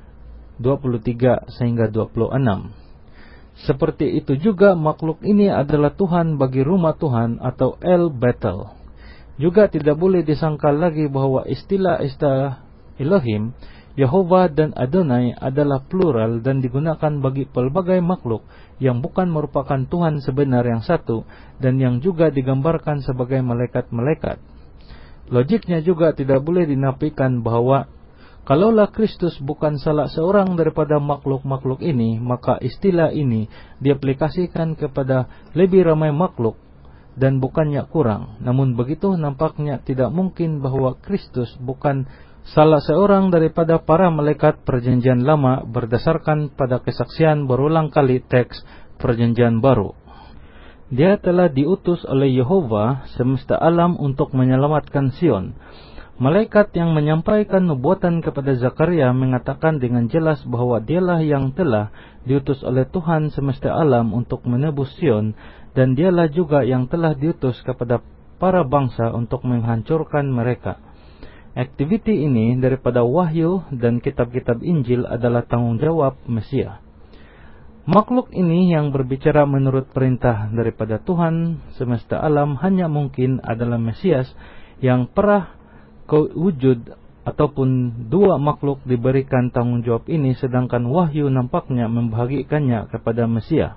23 sehingga 26. Seperti itu juga makhluk ini adalah Tuhan bagi rumah Tuhan atau El Betel. Juga tidak boleh disangkal lagi bahwa istilah-istilah Elohim, Yehova dan Adonai adalah plural dan digunakan bagi pelbagai makhluk yang bukan merupakan Tuhan sebenar yang satu dan yang juga digambarkan sebagai malaikat-malaikat. Logiknya juga tidak boleh dinafikan bahwa kalaulah Kristus bukan salah seorang daripada makhluk-makhluk ini, maka istilah ini diaplikasikan kepada lebih ramai makhluk dan bukannya kurang. Namun begitu nampaknya tidak mungkin bahwa Kristus bukan salah seorang daripada para malaikat Perjanjian Lama berdasarkan pada kesaksian berulang kali teks Perjanjian Baru. Dia telah diutus oleh Yehova semesta alam untuk menyelamatkan Sion. Malaikat yang menyampaikan nubuatan kepada Zakaria mengatakan dengan jelas bahwa dialah yang telah diutus oleh Tuhan semesta alam untuk menebus Sion, dan dialah juga yang telah diutus kepada para bangsa untuk menghancurkan mereka. Aktiviti ini daripada Wahyu dan kitab-kitab Injil adalah tanggung jawab Mesias. Makhluk ini yang berbicara menurut perintah daripada Tuhan semesta alam hanya mungkin adalah Mesias yang pernah wujud, ataupun dua makhluk diberikan tanggung jawab ini, sedangkan Wahyu nampaknya membagikannya kepada Mesias.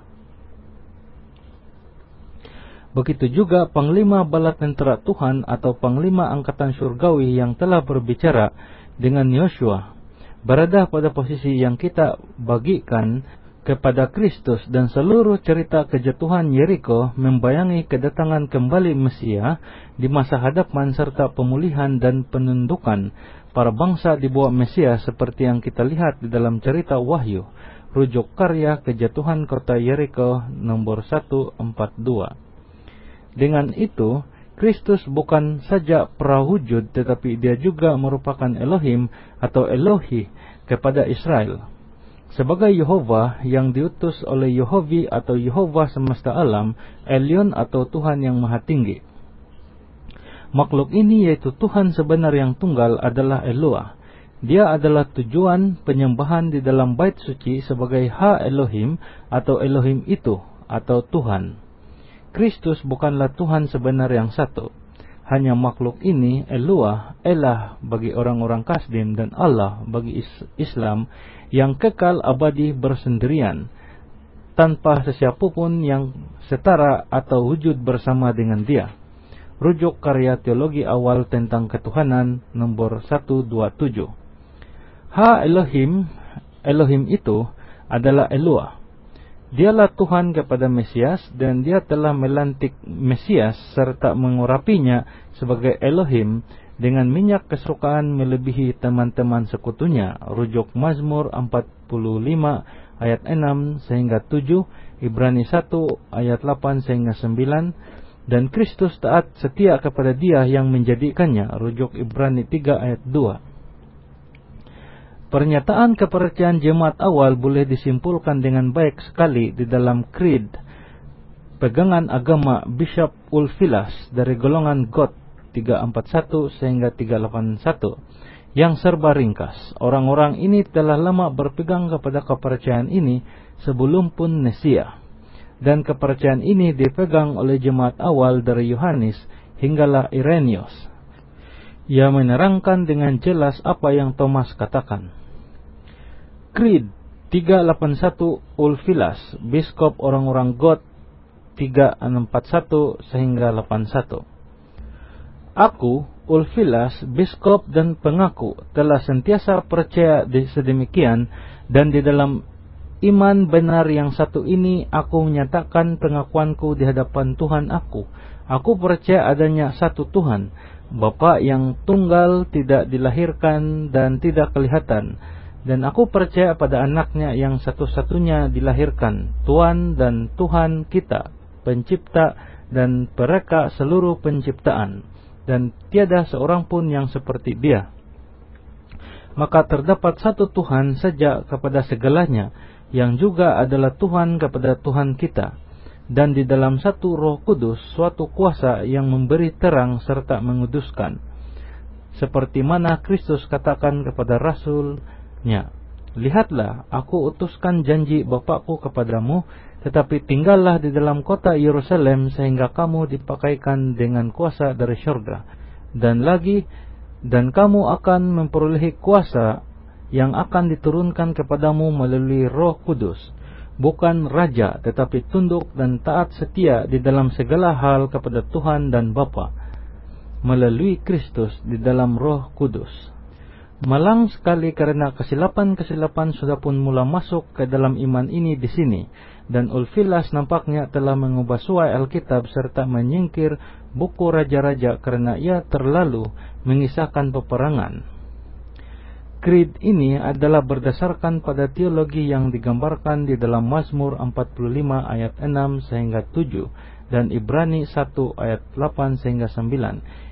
Begitu juga Panglima Bala Tentera Tuhan atau Panglima Angkatan Surgawi yang telah berbicara dengan Yosua berada pada posisi yang kita bagikan kepada Kristus, dan seluruh cerita kejatuhan Yeriko membayangi kedatangan kembali Mesias di masa hadapan serta pemulihan dan penundukan para bangsa di bawah Mesias seperti yang kita lihat di dalam cerita Wahyu. Rujuk karya Kejatuhan Kota Yeriko nomor 142. Dengan itu, Kristus bukan saja prawujud, tetapi dia juga merupakan Elohim atau Elohi kepada Israel. Sebagai Yehova yang diutus oleh Yehovi atau Yehova semesta alam, Elyon atau Tuhan yang maha tinggi. Makhluk ini yaitu Tuhan sebenar yang tunggal adalah Eloah. Dia adalah tujuan penyembahan di dalam bait suci sebagai Ha Elohim atau Elohim itu atau Tuhan. Kristus bukanlah Tuhan sebenar yang satu. Hanya makhluk ini, Eloah, Elah bagi orang-orang Kasdim, dan Allah bagi Islam, yang kekal abadi bersendirian, tanpa sesiapapun yang setara atau wujud bersama dengan dia. Rujuk karya teologi awal tentang ketuhanan nomor 127. Ha Elohim, Elohim itu adalah Eloah. Dialah Tuhan kepada Mesias, dan dia telah melantik Mesias serta mengurapinya sebagai Elohim dengan minyak kesukaan melebihi teman-teman sekutunya. Rujuk Mazmur 45 ayat 6 sehingga 7, Ibrani 1 ayat 8 sehingga 9, dan Kristus taat setia kepada dia yang menjadikannya. Rujuk Ibrani 3 ayat 2. Pernyataan kepercayaan jemaat awal boleh disimpulkan dengan baik sekali di dalam Creed, pegangan agama Bishop Ulfilas dari golongan God 341 sehingga 381, yang serba ringkas. Orang-orang ini telah lama berpegang kepada kepercayaan ini sebelum pun Nesia, dan kepercayaan ini dipegang oleh jemaat awal dari Yohanes hinggalah Irenaeus. Ia menerangkan dengan jelas apa yang Thomas katakan. Creed 381 Ulfilas, Biskop orang-orang God 341 sehingga 81. Aku, Ulfilas, biskop dan pengaku, telah sentiasa percaya sedemikian, dan di dalam iman benar yang satu ini aku menyatakan pengakuanku di hadapan Tuhan aku. Aku percaya adanya satu Tuhan, Bapa yang tunggal, tidak dilahirkan dan tidak kelihatan. Dan aku percaya pada anaknya yang satu-satunya dilahirkan, Tuhan dan Tuhan kita, pencipta dan pereka seluruh penciptaan, dan tiada seorang pun yang seperti dia. Maka terdapat satu Tuhan saja kepada segalanya, yang juga adalah Tuhan kepada Tuhan kita, dan di dalam satu Roh Kudus suatu kuasa yang memberi terang serta menguduskan, seperti mana Kristus katakan kepada Rasulnya, lihatlah, aku utuskan janji Bapakku kepadamu, tetapi tinggallah di dalam kota Yerusalem sehingga kamu dipakaikan dengan kuasa dari syurga. Dan kamu akan memperolehi kuasa yang akan diturunkan kepadamu melalui Roh Kudus, bukan raja, tetapi tunduk dan taat setia di dalam segala hal kepada Tuhan dan Bapa, melalui Kristus di dalam Roh Kudus. Malang sekali karena kesilapan-kesilapan sudah pun mula masuk ke dalam iman ini di sini, dan Ulfilas nampaknya telah mengubah suai Alkitab serta menyingkir buku raja-raja karena ia terlalu mengisahkan peperangan. Creed ini adalah berdasarkan pada teologi yang digambarkan di dalam Mazmur 45 ayat 6 sehingga 7 dan Ibrani 1 ayat 8 sehingga 9.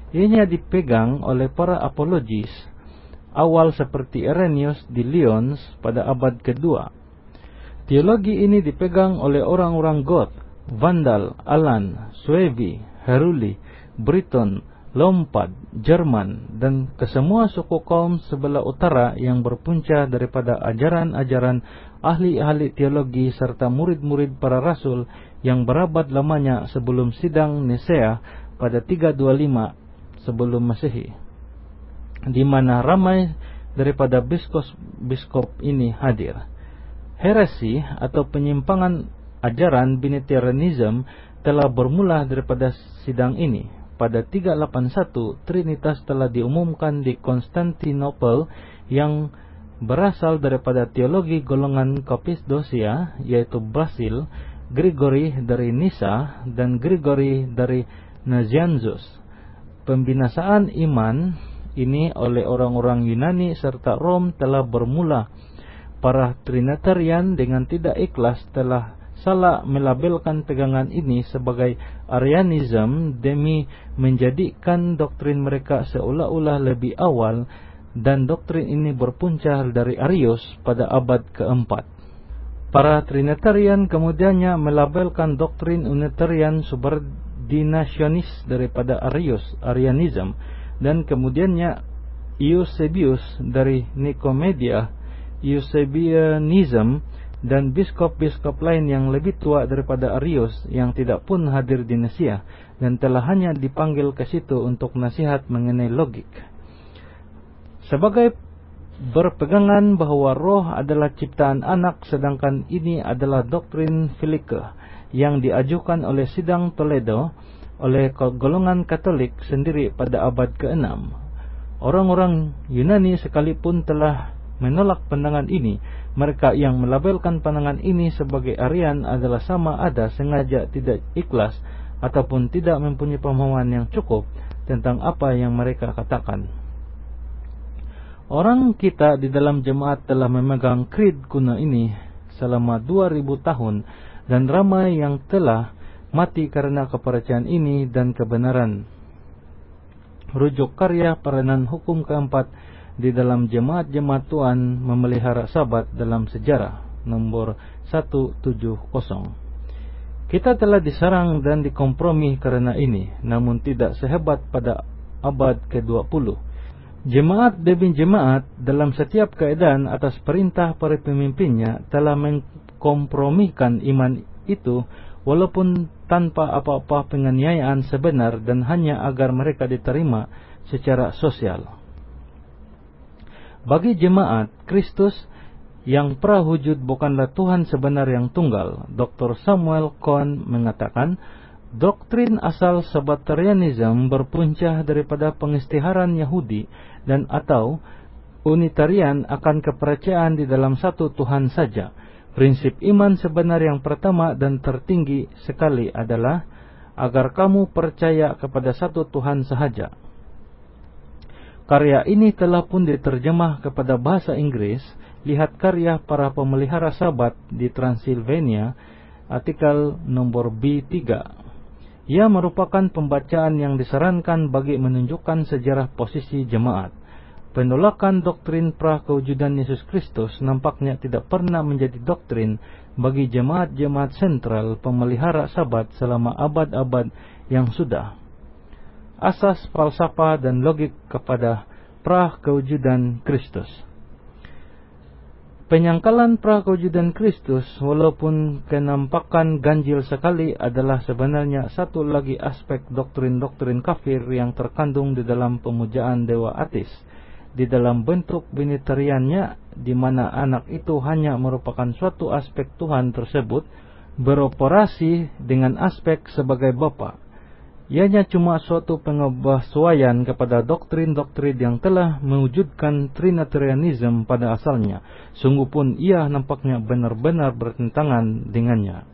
Ianya dipegang oleh para apologis awal seperti Irenaeus di Lyons pada abad kedua. Teologi ini dipegang oleh orang-orang Goth, Vandal, Alan, Suevi, Heruli, Briton, Lombard, Jerman, dan kesemua suku kaum sebelah utara yang berpunca daripada ajaran-ajaran ahli-ahli teologi serta murid-murid para rasul yang berabad lamanya sebelum sidang Nisea pada 325 sebelum Masehi, di mana ramai daripada biskop ini hadir. Heresi atau penyimpangan ajaran Binitarianism telah bermula daripada sidang ini. Pada 381, Trinitas telah diumumkan di Konstantinopel yang berasal daripada teologi golongan Kappadosia, yaitu Basil, Grigori dari Nisa, dan Grigori dari Nazianzus. Pembinasaan iman ini oleh orang-orang Yunani serta Rom telah bermula. Para Trinitarian dengan tidak ikhlas telah salah melabelkan pegangan ini sebagai Arianism demi menjadikan doktrin mereka seolah-olah lebih awal, dan doktrin ini berpunca dari Arius pada abad keempat. Para Trinitarian kemudiannya melabelkan doktrin Unitarian subordinationis daripada Arianism, dan kemudiannya Eusebius dari Nicomedia, Eusebianism, dan biskop-biskop lain yang lebih tua daripada Arius yang tidak pun hadir di Nicea dan telah hanya dipanggil ke situ untuk nasihat mengenai logik. Sebagai berpegangan bahwa roh adalah ciptaan anak, sedangkan ini adalah doktrin Filike yang diajukan oleh sidang Toledo oleh golongan Katolik sendiri pada abad ke-6. Orang-orang Yunani sekalipun telah menolak pandangan ini. Mereka yang melabelkan pandangan ini sebagai Arian adalah sama ada sengaja tidak ikhlas ataupun tidak mempunyai pemahaman yang cukup tentang apa yang mereka katakan. Orang kita di dalam jemaat telah memegang creed kuno ini selama 2000 tahun, dan ramai yang telah mati karena kepercayaan ini dan kebenaran. Rujuk karya peranan hukum keempat di dalam jemaat-jemaat Tuhan memelihara Sabat dalam sejarah, nomor 170. Kita telah diserang dan dikompromi karena ini, namun tidak sehebat pada abad ke-20. Jemaat demi jemaat dalam setiap keadaan atas perintah para pemimpinnya telah mengkompromikan iman itu, walaupun tanpa apa-apa penganiayaan sebenar dan hanya agar mereka diterima secara sosial. Bagi jemaat, Kristus yang prawujud bukanlah Tuhan sebenar yang tunggal. Dr. Samuel Cohn mengatakan, doktrin asal Sabbatarianism berpunca daripada pengistiharan Yahudi dan atau Unitarian akan kepercayaan di dalam satu Tuhan saja. Prinsip iman sebenar yang pertama dan tertinggi sekali adalah agar kamu percaya kepada satu Tuhan sahaja. Karya ini telah pun diterjemah kepada bahasa Inggris. Lihat karya para pemelihara Sabat di Transilvania, artikel nomor B3. Ia merupakan pembacaan yang disarankan bagi menunjukkan sejarah posisi jemaat. Penolakan doktrin pra-kewujudan Yesus Kristus nampaknya tidak pernah menjadi doktrin bagi jemaat-jemaat sentral pemelihara Sabat selama abad-abad yang sudah. Asas falsafah dan logik kepada pra-kewujudan Kristus. Penyangkalan pra-kewujudan Kristus, walaupun kenampakan ganjil sekali, adalah sebenarnya satu lagi aspek doktrin-doktrin kafir yang terkandung di dalam pemujaan dewa ateis, di dalam bentuk binitariannya, di mana anak itu hanya merupakan suatu aspek Tuhan tersebut, beroperasi dengan aspek sebagai Bapa. Ianya cuma suatu pengesesuaian kepada doktrin-doktrin yang telah mewujudkan Trinitarianism pada asalnya. Sungguh pun ia nampaknya benar-benar bertentangan dengannya.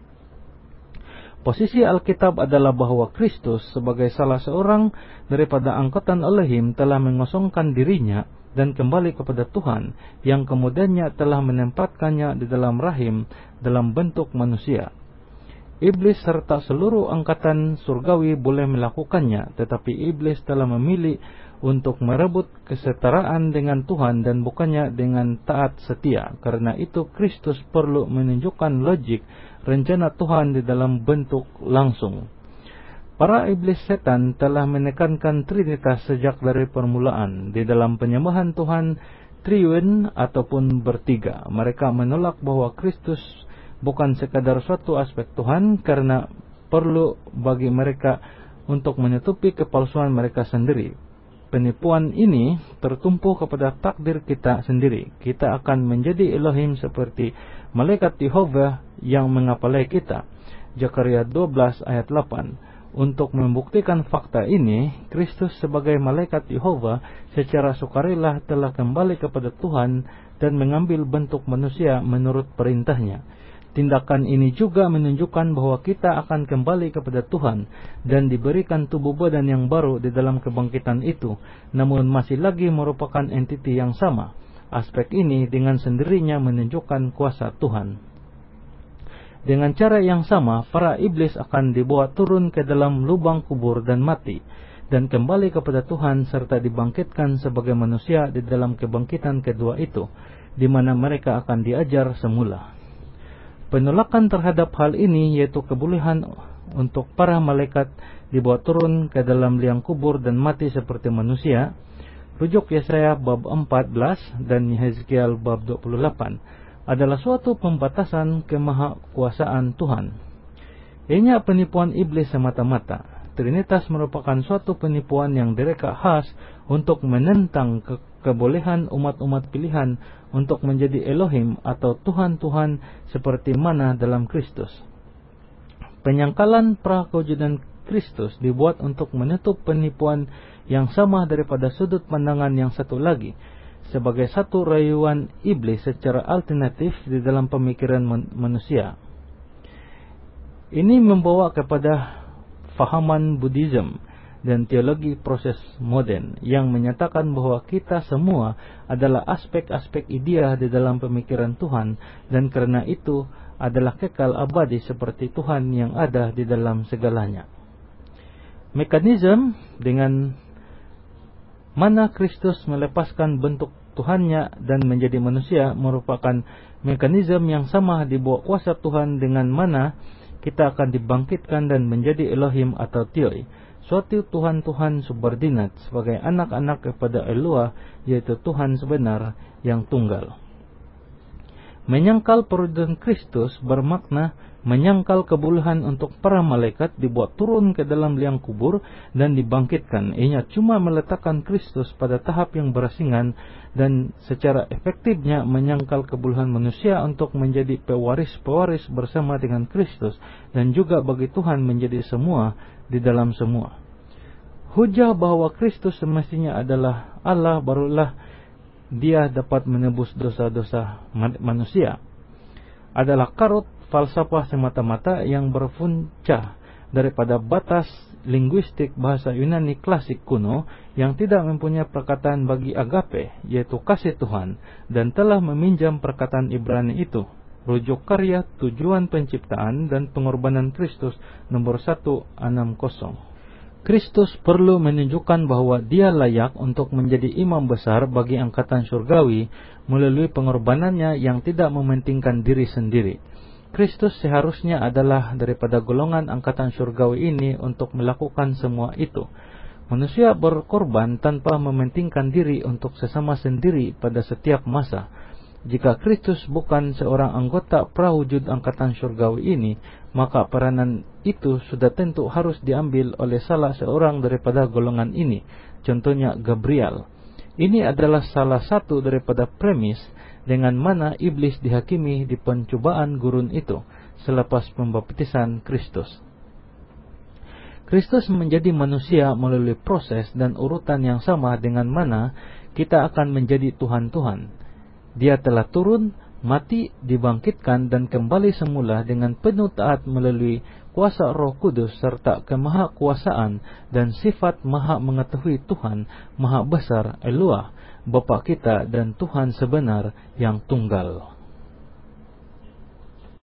Posisi Alkitab adalah bahwa Kristus sebagai salah seorang daripada angkatan Elohim telah mengosongkan dirinya dan kembali kepada Tuhan, yang kemudiannya telah menempatkannya di dalam rahim dalam bentuk manusia. Iblis serta seluruh angkatan surgawi boleh melakukannya, tetapi iblis telah memilih untuk merebut kesetaraan dengan Tuhan dan bukannya dengan taat setia. Karena itu Kristus perlu menunjukkan logik rencana Tuhan di dalam bentuk langsung. Para iblis setan telah menekankan Trinitas sejak dari permulaan. Di dalam penyembahan Tuhan Triun ataupun bertiga, mereka menolak bahwa Kristus bukan sekadar suatu aspek Tuhan, karena perlu bagi mereka untuk menutupi kepalsuan mereka sendiri. Penipuan ini tertumpu kepada takdir kita sendiri. Kita akan menjadi Elohim seperti malaikat Yehova yang mengepalai kita. Zakaria 12 ayat 8. Untuk membuktikan fakta ini, Kristus sebagai malaikat Yehova secara sukarela telah kembali kepada Tuhan dan mengambil bentuk manusia menurut perintahnya. Tindakan ini juga menunjukkan bahwa kita akan kembali kepada Tuhan dan diberikan tubuh badan yang baru di dalam kebangkitan itu, namun masih lagi merupakan entiti yang sama. Aspek ini dengan sendirinya menunjukkan kuasa Tuhan. Dengan cara yang sama, para iblis akan dibawa turun ke dalam lubang kubur dan mati, dan kembali kepada Tuhan serta dibangkitkan sebagai manusia di dalam kebangkitan kedua itu, di mana mereka akan diajar semula. Penolakan terhadap hal ini yaitu kebolehan untuk para malaikat dibawa turun ke dalam liang kubur dan mati seperti manusia. Rujuk Yesaya bab 14 dan Yehezkiel bab 28 adalah suatu pembatasan kemahakuasaan Tuhan. Ianya penipuan iblis semata-mata. Trinitas merupakan suatu penipuan yang direka khas untuk menentang kebolehan umat-umat pilihan untuk menjadi Elohim atau Tuhan-Tuhan seperti mana dalam Kristus. Penyangkalan prakewujudan Kristus dibuat untuk menutup penipuan yang sama daripada sudut pandangan yang satu lagi, sebagai satu rayuan iblis secara alternatif di dalam pemikiran manusia. Ini membawa kepada fahaman Buddhism dan teologi proses modern yang menyatakan bahwa kita semua adalah aspek-aspek idea di dalam pemikiran Tuhan, dan karena itu adalah kekal abadi seperti Tuhan yang ada di dalam segalanya. Mekanisme dengan mana Kristus melepaskan bentuk Tuhannya dan menjadi manusia merupakan mekanisme yang sama di bawah kuasa Tuhan dengan mana kita akan dibangkitkan dan menjadi Elohim atau Theoi, suatu Tuhan-Tuhan subordinat sebagai anak-anak kepada Eloah, yaitu Tuhan sebenar yang tunggal. Menyangkal perwujudan Kristus bermakna menyangkal kebolehan untuk para malaikat dibuat turun ke dalam liang kubur dan dibangkitkan. Ianya cuma meletakkan Kristus pada tahap yang berasingan dan secara efektifnya menyangkal kebolehan manusia untuk menjadi pewaris-pewaris bersama dengan Kristus, dan juga bagi Tuhan menjadi semua di dalam semua. Hujah bahwa Kristus semestinya adalah Allah barulah Dia dapat menebus dosa-dosa manusia adalah karut falsafah semata-mata yang berpunca daripada batas linguistik bahasa Yunani klasik kuno yang tidak mempunyai perkataan bagi agape, yaitu kasih Tuhan, dan telah meminjam perkataan Ibrani itu. Rujuk karya Tujuan Penciptaan dan Pengorbanan Kristus nomor 160. Kristus perlu menunjukkan bahwa Dia layak untuk menjadi imam besar bagi angkatan surgawi melalui pengorbanannya yang tidak mementingkan diri sendiri. Kristus seharusnya adalah daripada golongan angkatan surgawi ini untuk melakukan semua itu. Manusia berkorban tanpa mementingkan diri untuk sesama sendiri pada setiap masa. Jika Kristus bukan seorang anggota prawujud angkatan surgawi ini, maka peranan itu sudah tentu harus diambil oleh salah seorang daripada golongan ini, contohnya Gabriel. Ini adalah salah satu daripada premis dengan mana iblis dihakimi di pencobaan gurun itu selepas pembaptisan Kristus. Kristus menjadi manusia melalui proses dan urutan yang sama dengan mana kita akan menjadi Tuhan-Tuhan. Dia telah turun, mati, dibangkitkan dan kembali semula dengan penuh taat melalui kuasa Roh Kudus serta kemahakuasaan dan sifat maha mengetahui Tuhan maha besar Eloah, Bapa kita dan Tuhan sebenar yang tunggal.